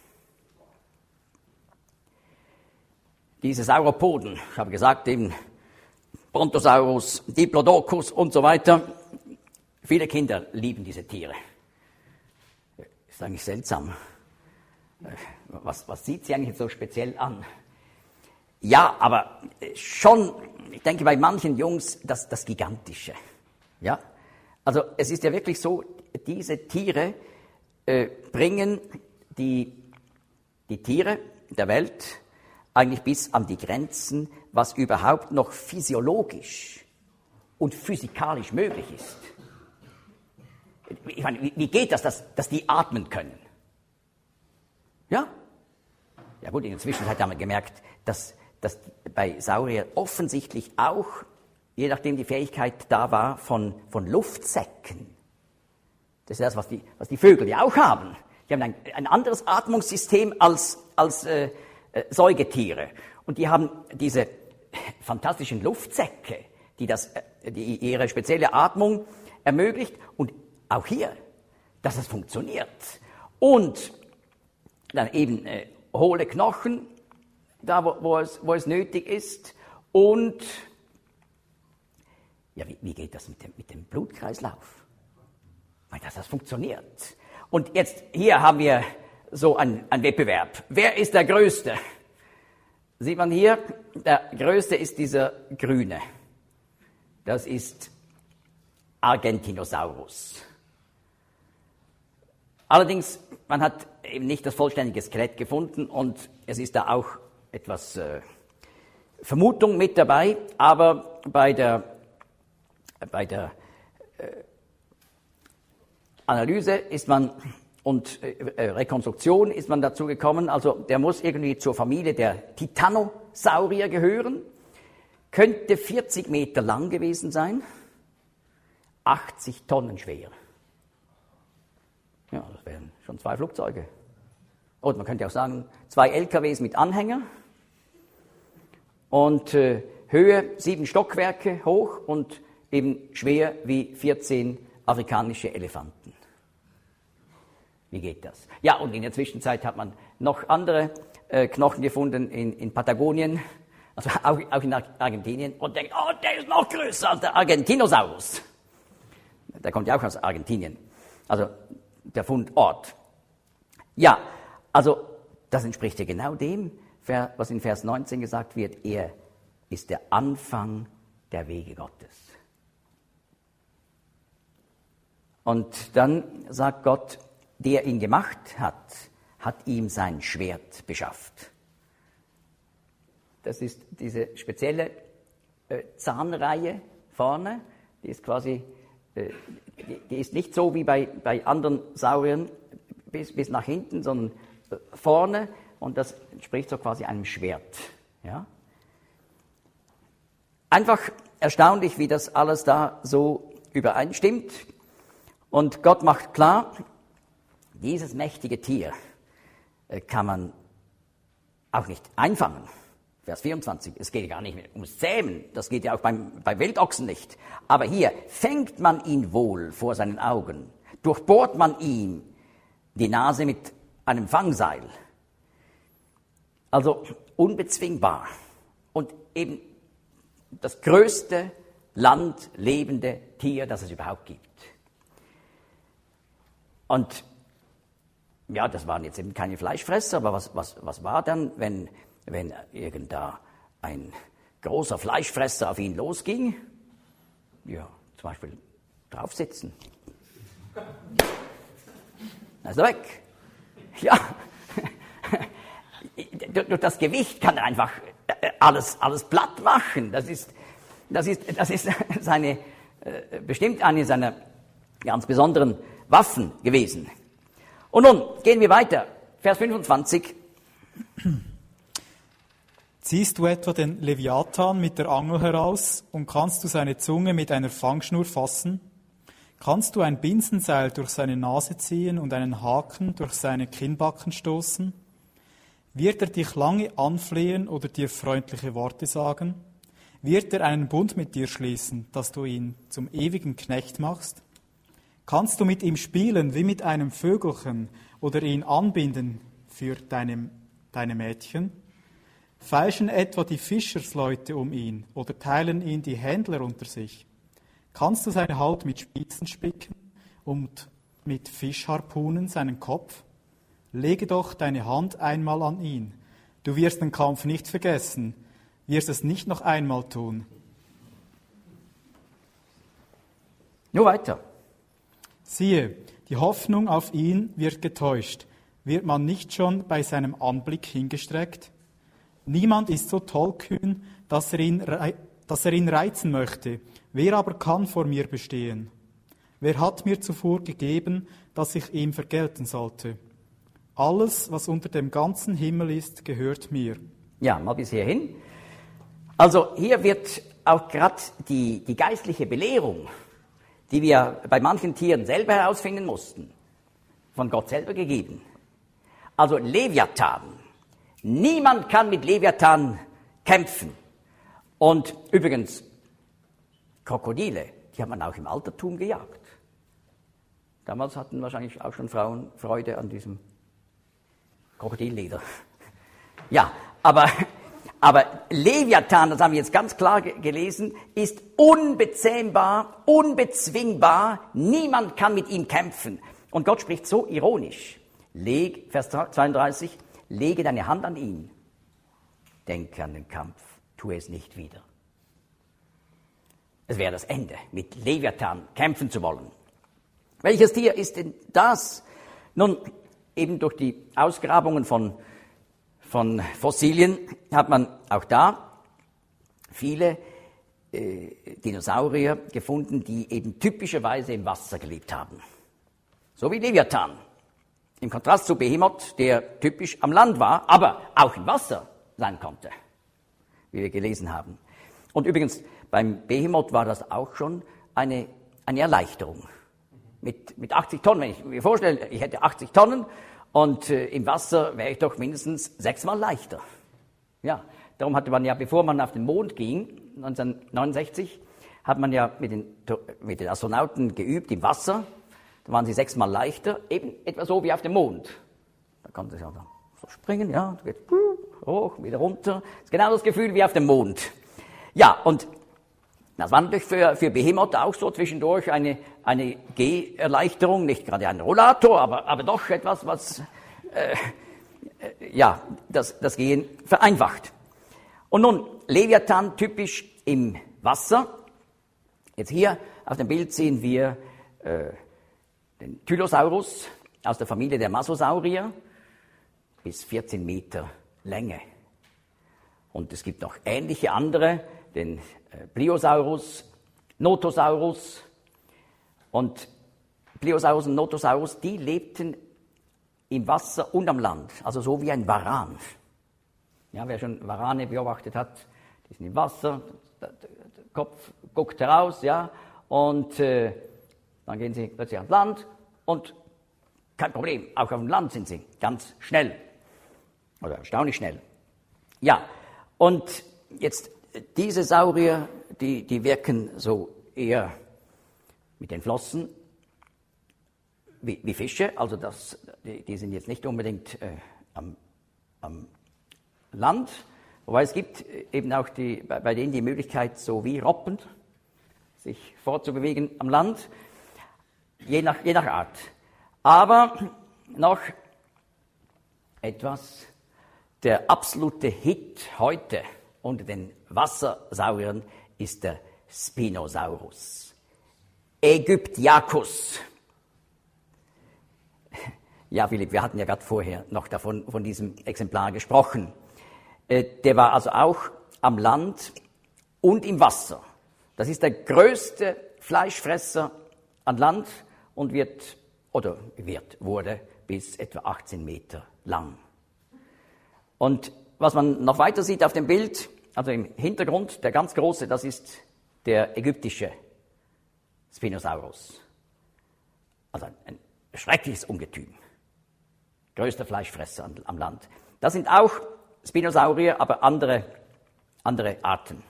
diese Sauropoden, ich habe gesagt, eben Brontosaurus, Diplodocus und so weiter, viele Kinder lieben diese Tiere. Ist eigentlich seltsam. Was, was sieht sie eigentlich so speziell an? Ja, aber schon, ich denke bei manchen Jungs, das, das Gigantische. Ja? Also es ist ja wirklich so, diese Tiere äh, bringen die, die Tiere der Welt eigentlich bis an die Grenzen, was überhaupt noch physiologisch und physikalisch möglich ist. Ich meine, wie geht das, dass, dass die atmen können? Ja? Ja gut, in der Zwischenzeit haben wir gemerkt, dass, dass bei Sauriern offensichtlich auch, je nachdem die Fähigkeit da war, von, von Luftsäcken. Das ist das, was die, was die Vögel ja auch haben. Die haben ein, ein anderes Atmungssystem als, als äh, äh, Säugetiere. Und die haben diese fantastischen Luftsäcke, die, das, die ihre spezielle Atmung ermöglicht. Und auch hier, dass es funktioniert. Und dann eben äh, hohle Knochen, da wo, wo, es, wo es nötig ist. Und ja, wie, wie geht das mit dem, mit dem Blutkreislauf? Weil das, das funktioniert. Und jetzt, hier haben wir so einen, einen Wettbewerb. Wer ist der Größte? Sieht man hier, der Größte ist dieser Grüne. das ist Argentinosaurus. Allerdings, man hat eben nicht das vollständige Skelett gefunden und es ist da auch etwas äh, Vermutung mit dabei, aber bei der, bei der äh, Analyse ist man und äh, Rekonstruktion ist man dazu gekommen, also der muss irgendwie zur Familie der Titanosaurier gehören, könnte vierzig Meter lang gewesen sein, achtzig Tonnen schwer. Ja, das wären schon zwei Flugzeuge. Oder man könnte auch sagen, zwei L K Ws mit Anhänger und äh, Höhe sieben Stockwerke hoch und eben schwer wie vierzehn afrikanische Elefanten. Wie geht das? Ja, und in der Zwischenzeit hat man noch andere äh, Knochen gefunden in, in Patagonien, also auch, auch in Argentinien, und denkt, oh, der ist noch größer als der Argentinosaurus. Der kommt ja auch aus Argentinien, also der Fundort. Ja, also das entspricht ja genau dem, was in Vers neunzehn gesagt wird, er ist der Anfang der Wege Gottes. Und dann sagt Gott, der ihn gemacht hat, hat ihm sein Schwert beschafft. Das ist diese spezielle äh, Zahnreihe vorne, die ist quasi, äh, die, die ist nicht so wie bei, bei anderen Sauriern bis, bis nach hinten, sondern äh, vorne, und das entspricht so quasi einem Schwert. Ja? Einfach erstaunlich, wie das alles da so übereinstimmt. Und Gott macht klar, dieses mächtige Tier kann man auch nicht einfangen. Vers vierundzwanzig, es geht gar nicht mehr ums Zähmen, das geht ja auch beim, bei Wildochsen nicht. Aber hier fängt man ihn wohl vor seinen Augen, durchbohrt man ihm die Nase mit einem Fangseil. Also unbezwingbar und eben das größte landlebende Tier, das es überhaupt gibt. Und ja, das waren jetzt eben keine Fleischfresser, aber was, was, was war dann, wenn, wenn irgend da ein großer Fleischfresser auf ihn losging? Ja, zum Beispiel draufsitzen. Dann ist er weg. Ja, durch das Gewicht kann er einfach alles, alles platt machen. Das ist, das ist, das ist seine, bestimmt eine seiner ganz besonderen Waffen gewesen. Und nun gehen wir weiter. Vers fünfundzwanzig. Ziehst du etwa den Leviathan mit der Angel heraus und kannst du seine Zunge mit einer Fangschnur fassen? Kannst du ein Binsenseil durch seine Nase ziehen und einen Haken durch seine Kinnbacken stoßen? Wird er dich lange anflehen oder dir freundliche Worte sagen? Wird er einen Bund mit dir schließen, dass du ihn zum ewigen Knecht machst? Kannst du mit ihm spielen wie mit einem Vögelchen oder ihn anbinden für deine, deine Mädchen? Feilschen etwa die Fischersleute um ihn oder teilen ihn die Händler unter sich? Kannst du seine Haut mit Spitzen spicken und mit Fischharpunen seinen Kopf? Lege doch deine Hand einmal an ihn. Du wirst den Kampf nicht vergessen, wirst es nicht noch einmal tun. Nur weiter. Siehe, die Hoffnung auf ihn wird getäuscht. Wird man nicht schon bei seinem Anblick hingestreckt? Niemand ist so tollkühn, dass er ihn, dass er ihn reizen möchte. Wer aber kann vor mir bestehen? Wer hat mir zuvor gegeben, dass ich ihm vergelten sollte? Alles, was unter dem ganzen Himmel ist, gehört mir. Ja, mal bis hierhin. Also hier wird auch gerade die, die geistliche Belehrung, die wir bei manchen Tieren selber herausfinden mussten, von Gott selber gegeben. Also Leviathan. Niemand kann mit Leviathan kämpfen. Und übrigens, Krokodile, die hat man auch im Altertum gejagt. Damals hatten wahrscheinlich auch schon Frauen Freude an diesem Krokodilleder. Ja, aber... Aber Leviathan, das haben wir jetzt ganz klar ge- gelesen, ist unbezähmbar, unbezwingbar. Niemand kann mit ihm kämpfen. Und Gott spricht so ironisch. Leg, Vers zweiunddreißig, lege deine Hand an ihn. Denke an den Kampf, tue es nicht wieder. es wäre das Ende, mit Leviathan kämpfen zu wollen. Welches Tier ist denn das? Nun, eben durch die Ausgrabungen von, von Fossilien hat man auch da viele äh, Dinosaurier gefunden, die eben typischerweise im Wasser gelebt haben. So wie Leviathan. Im Kontrast zu Behemoth, der typisch am Land war, aber auch im Wasser sein konnte, wie wir gelesen haben. Und übrigens, beim Behemoth war das auch schon eine, eine Erleichterung. Mit, mit achtzig Tonnen, wenn ich mir vorstelle, ich hätte achtzig Tonnen und äh, im Wasser wäre ich doch mindestens sechsmal leichter. Ja, darum hatte man ja, bevor man auf den Mond ging, neunzehnhundertneunundsechzig, hat man ja mit den, mit den Astronauten geübt im Wasser. Da waren sie sechsmal leichter, eben etwa so wie auf dem Mond. Da konnte sie ja so springen, ja, da geht hoch, wieder runter. Das ist genau das Gefühl wie auf dem Mond. Ja, und das war natürlich für, für Behemoth auch so zwischendurch eine, eine Geherleichterung, nicht gerade ein Rollator, aber, aber doch etwas, was äh, äh, ja, das, das Gehen vereinfacht. Und nun, Leviathan typisch im Wasser. Jetzt hier auf dem Bild sehen wir äh, den Tylosaurus aus der Familie der Masosaurier, bis vierzehn Meter Länge. Und es gibt noch ähnliche andere, den äh, Pliosaurus, Notosaurus. Und Pliosaurus und Notosaurus, die lebten im Wasser und am Land, also so wie ein Varan. Ja, wer schon Warane beobachtet hat, die sind im Wasser, der, der, der Kopf guckt heraus, ja, und äh, dann gehen sie plötzlich ans Land und kein Problem, auch auf dem Land sind sie ganz schnell, oder erstaunlich schnell. Ja, und jetzt diese Saurier, die, die wirken so eher mit den Flossen wie, wie Fische, also das, die, die sind jetzt nicht unbedingt äh, am, am Land, wobei es gibt eben auch die, bei, bei denen die Möglichkeit, so wie Robben, sich fortzubewegen am Land, je nach, je nach Art. Aber noch etwas, der absolute Hit heute unter den Wassersauriern ist der Spinosaurus. Aegyptiacus. Ja, Philipp, wir hatten ja gerade vorher noch davon, von diesem Exemplar gesprochen. Äh, der war also auch am Land und im Wasser. Das ist der größte Fleischfresser an Land und wird, oder wird, wurde bis etwa achtzehn Meter lang. Und was man noch weiter sieht auf dem Bild, also im Hintergrund, der ganz große, das ist der ägyptische Spinosaurus. Also ein, ein schreckliches Ungetüm. Größter Fleischfresser am, am Land. Das sind auch Spinosaurier, aber andere, andere Arten.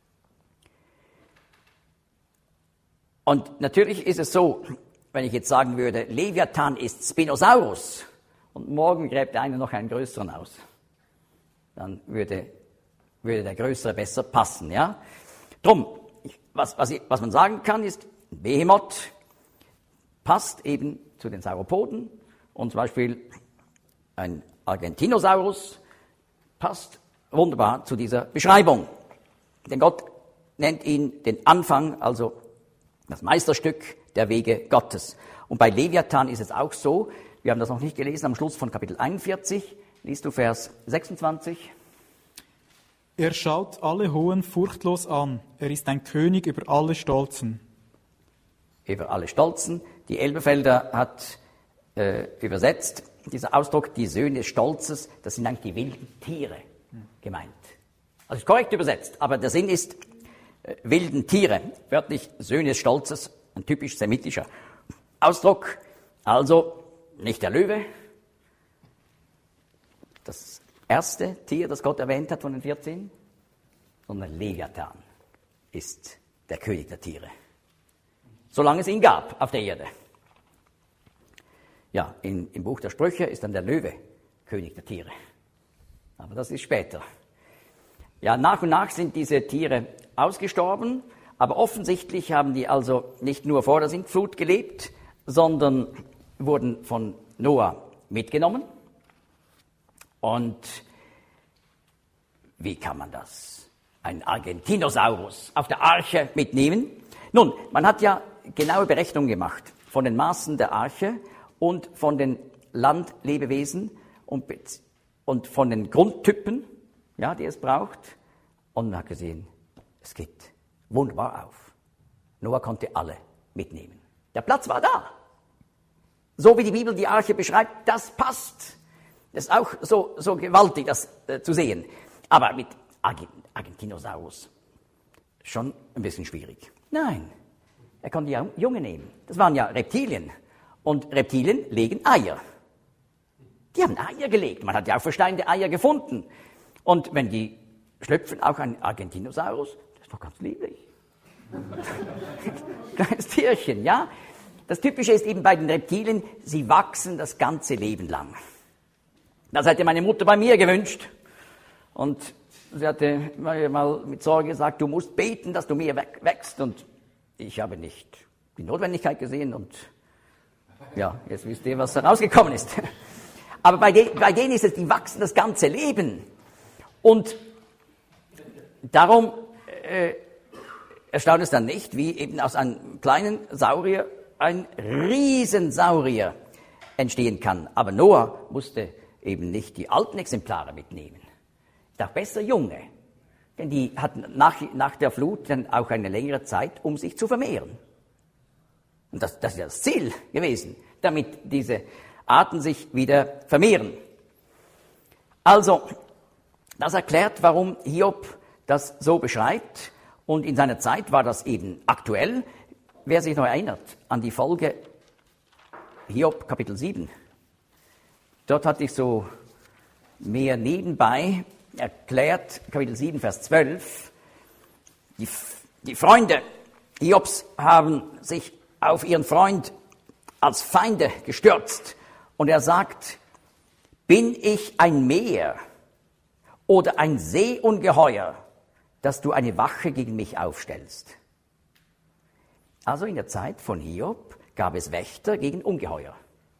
Und natürlich ist es so, wenn ich jetzt sagen würde, Leviathan ist Spinosaurus und morgen gräbt einer noch einen größeren aus, dann würde, würde der Größere besser passen. Ja? Drum, was, was, was man sagen kann, ist, Behemoth passt eben zu den Sauropoden und zum Beispiel ein Argentinosaurus passt wunderbar zu dieser Beschreibung. Denn Gott nennt ihn den Anfang, also das Meisterstück der Wege Gottes. Und bei Leviathan ist es auch so, wir haben das noch nicht gelesen, am Schluss von Kapitel einundvierzig, liest du Vers sechsundzwanzig. Er schaut alle Hohen furchtlos an, er ist ein König über alle Stolzen. Über alle Stolzen. Die Elberfelder hat äh, übersetzt, dieser Ausdruck, die Söhne des Stolzes, das sind eigentlich die wilden Tiere gemeint. Also ist korrekt übersetzt, aber der Sinn ist äh, wilden Tiere, wörtlich Söhne des Stolzes, ein typisch semitischer Ausdruck. Also nicht der Löwe, das erste Tier, das Gott erwähnt hat von den vierzehn, sondern Leviathan ist der König der Tiere. Solange es ihn gab auf der Erde. Ja, in, im Buch der Sprüche ist dann der Löwe König der Tiere. Aber das ist später. Ja, nach und nach sind diese Tiere ausgestorben, aber offensichtlich haben die also nicht nur vor der Sintflut gelebt, sondern wurden von Noah mitgenommen. Und wie kann man das einen Argentinosaurus auf der Arche mitnehmen. Nun, man hat ja genaue Berechnungen gemacht von den Maßen der Arche und von den Landlebewesen und, und von den Grundtypen, ja, die es braucht. Und man hat gesehen, es geht wunderbar auf. Noah konnte alle mitnehmen. Der Platz war da. So wie die Bibel die Arche beschreibt, das passt. Das ist auch so, so gewaltig, das äh, zu sehen. Aber mit Argent- Argentinosaurus schon ein bisschen schwierig. Nein, er konnte ja Junge nehmen. Das waren ja Reptilien. Und Reptilien legen Eier. Die haben Eier gelegt. Man hat ja auch versteinerte Eier gefunden. Und wenn die schlüpfen, auch ein Argentinosaurus, das ist doch ganz lieblich. Kleines Tierchen, ja. Das Typische ist eben bei den Reptilien, sie wachsen das ganze Leben lang. Das hätte meine Mutter bei mir gewünscht. Und sie hatte mal mit Sorge gesagt, du musst beten, dass du mehr wächst. Und ich habe nicht die Notwendigkeit gesehen. Und ja, jetzt wisst ihr, was herausgekommen ist. Aber bei, de, bei denen ist es, die wachsen das ganze Leben. Und darum äh, erstaunt es dann nicht, wie eben aus einem kleinen Saurier ein Riesensaurier entstehen kann. Aber Noah musste eben nicht die alten Exemplare mitnehmen. Ist auch besser junge. Denn die hatten nach, nach der Flut dann auch eine längere Zeit, um sich zu vermehren. Und das, das ist ja das Ziel gewesen, damit diese Arten sich wieder vermehren. Also, das erklärt, warum Hiob das so beschreibt. Und in seiner Zeit war das eben aktuell. Wer sich noch erinnert an die Folge Hiob Kapitel sieben, dort hatte ich so mehr nebenbei erklärt, Kapitel sieben, Vers zwölf, die, die Freunde Hiobs haben sich auf ihren Freund als Feinde gestürzt. Und er sagt, bin ich ein Meer oder ein Seeungeheuer, dass du eine Wache gegen mich aufstellst? Also in der Zeit von Hiob gab es Wächter gegen Ungeheuer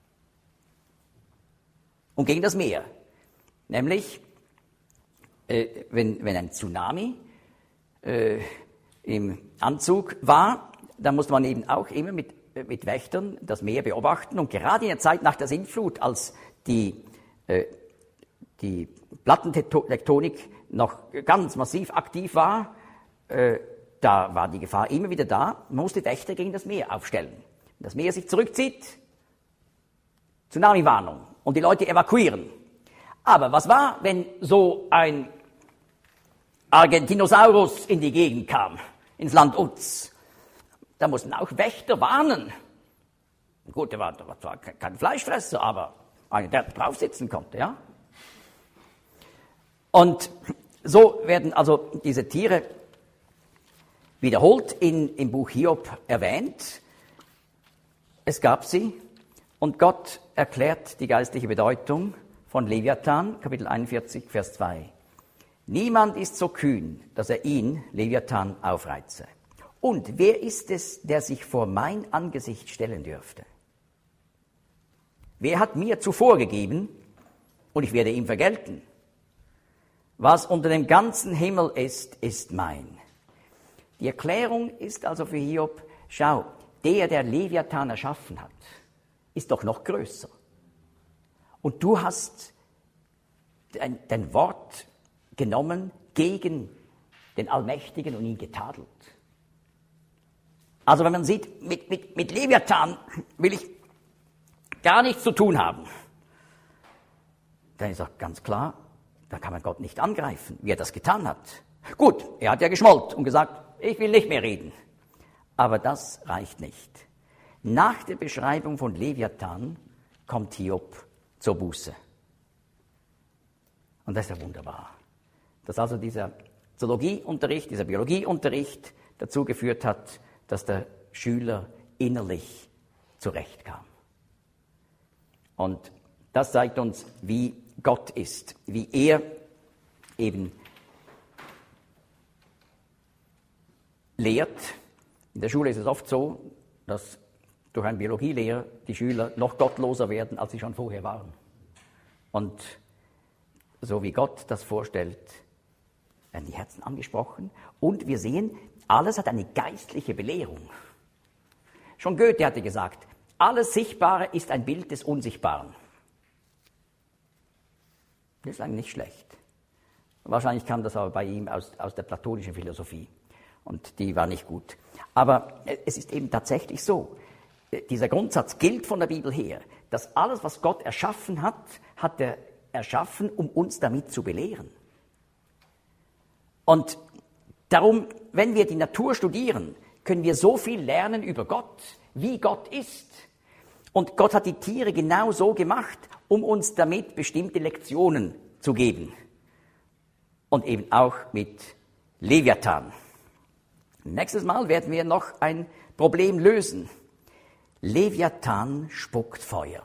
und gegen das Meer. Nämlich, äh, wenn, wenn ein Tsunami äh, im Anzug war, dann musste man eben auch immer mit, äh, mit Wächtern das Meer beobachten. Und gerade in der Zeit nach der Sintflut, als die, äh, die Plattentektonik noch ganz massiv aktiv war, äh, da war die Gefahr immer wieder da. Man musste Wächter gegen das Meer aufstellen. Wenn das Meer sich zurückzieht, Tsunami-Warnung und die Leute evakuieren. Aber was war, wenn so ein Argentinosaurus in die Gegend kam, ins Land Uz? Da mussten auch Wächter warnen. Gut, der war, der war zwar kein Fleischfresser, aber einer, der drauf sitzen konnte, ja. Und so werden also diese Tiere wiederholt in, im Buch Hiob erwähnt. Es gab sie und Gott erklärt die geistliche Bedeutung von Leviathan, Kapitel einundvierzig, Vers zwei. Niemand ist so kühn, dass er ihn, Leviathan, aufreize. Und wer ist es, der sich vor mein Angesicht stellen dürfte? Wer hat mir zuvor gegeben und ich werde ihm vergelten? Was unter dem ganzen Himmel ist, ist mein. Die Erklärung ist also für Hiob, schau, der, der Leviathan erschaffen hat, ist doch noch größer. Und du hast dein, dein Wort genommen gegen den Allmächtigen und ihn getadelt. Also wenn man sieht, mit, mit, mit Leviathan will ich gar nichts zu tun haben, dann ist auch ganz klar, da kann man Gott nicht angreifen, wie er das getan hat. Gut, er hat ja geschmollt und gesagt, ich will nicht mehr reden. Aber das reicht nicht. Nach der Beschreibung von Leviathan kommt Hiob zur Buße. Und das ist ja wunderbar. Dass also dieser Zoologieunterricht, dieser Biologieunterricht dazu geführt hat, dass der Schüler innerlich zurechtkam. Und das zeigt uns, wie Gott ist, wie er eben lehrt. In der Schule ist es oft so, dass durch einen Biologielehrer die Schüler noch gottloser werden, als sie schon vorher waren. Und so wie Gott das vorstellt, werden die Herzen angesprochen und wir sehen, alles hat eine geistliche Belehrung. Schon Goethe hatte gesagt, alles Sichtbare ist ein Bild des Unsichtbaren. Das ist eigentlich nicht schlecht. Wahrscheinlich kam das aber bei ihm aus, aus der platonischen Philosophie und die war nicht gut. Aber es ist eben tatsächlich so, dieser Grundsatz gilt von der Bibel her, dass alles, was Gott erschaffen hat, hat er erschaffen, um uns damit zu belehren. Und darum, wenn wir die Natur studieren, können wir so viel lernen über Gott, wie Gott ist. Und Gott hat die Tiere genau so gemacht, um uns damit bestimmte Lektionen zu geben. Und eben auch mit Leviathan. Nächstes Mal werden wir noch ein Problem lösen. Leviathan spuckt Feuer.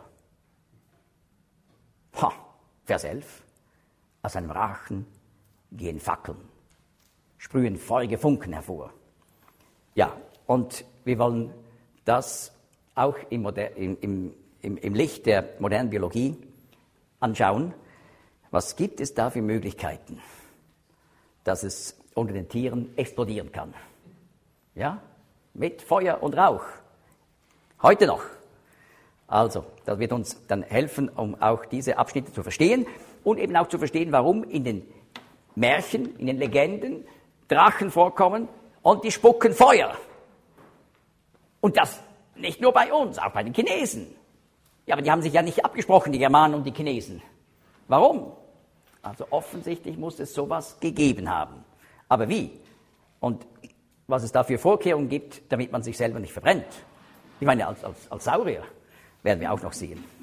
Ha, Vers elf. Aus seinem Rachen gehen Fackeln, sprühen feurige Funken hervor. Ja, und wir wollen das auch im, Moder- im, im, im, im Licht der modernen Biologie anschauen. Was gibt es da für Möglichkeiten, dass es unter den Tieren explodieren kann? Ja, mit Feuer und Rauch. Heute noch. Also, das wird uns dann helfen, um auch diese Abschnitte zu verstehen und eben auch zu verstehen, warum in den Märchen, in den Legenden Drachen vorkommen und die spucken Feuer. Und das nicht nur bei uns, auch bei den Chinesen. Ja, aber die haben sich ja nicht abgesprochen, die Germanen und die Chinesen. Warum? Also offensichtlich muss es sowas gegeben haben. Aber wie? Und was es da für Vorkehrungen gibt, damit man sich selber nicht verbrennt. Ich meine, als, als, als Saurier werden wir auch noch sehen.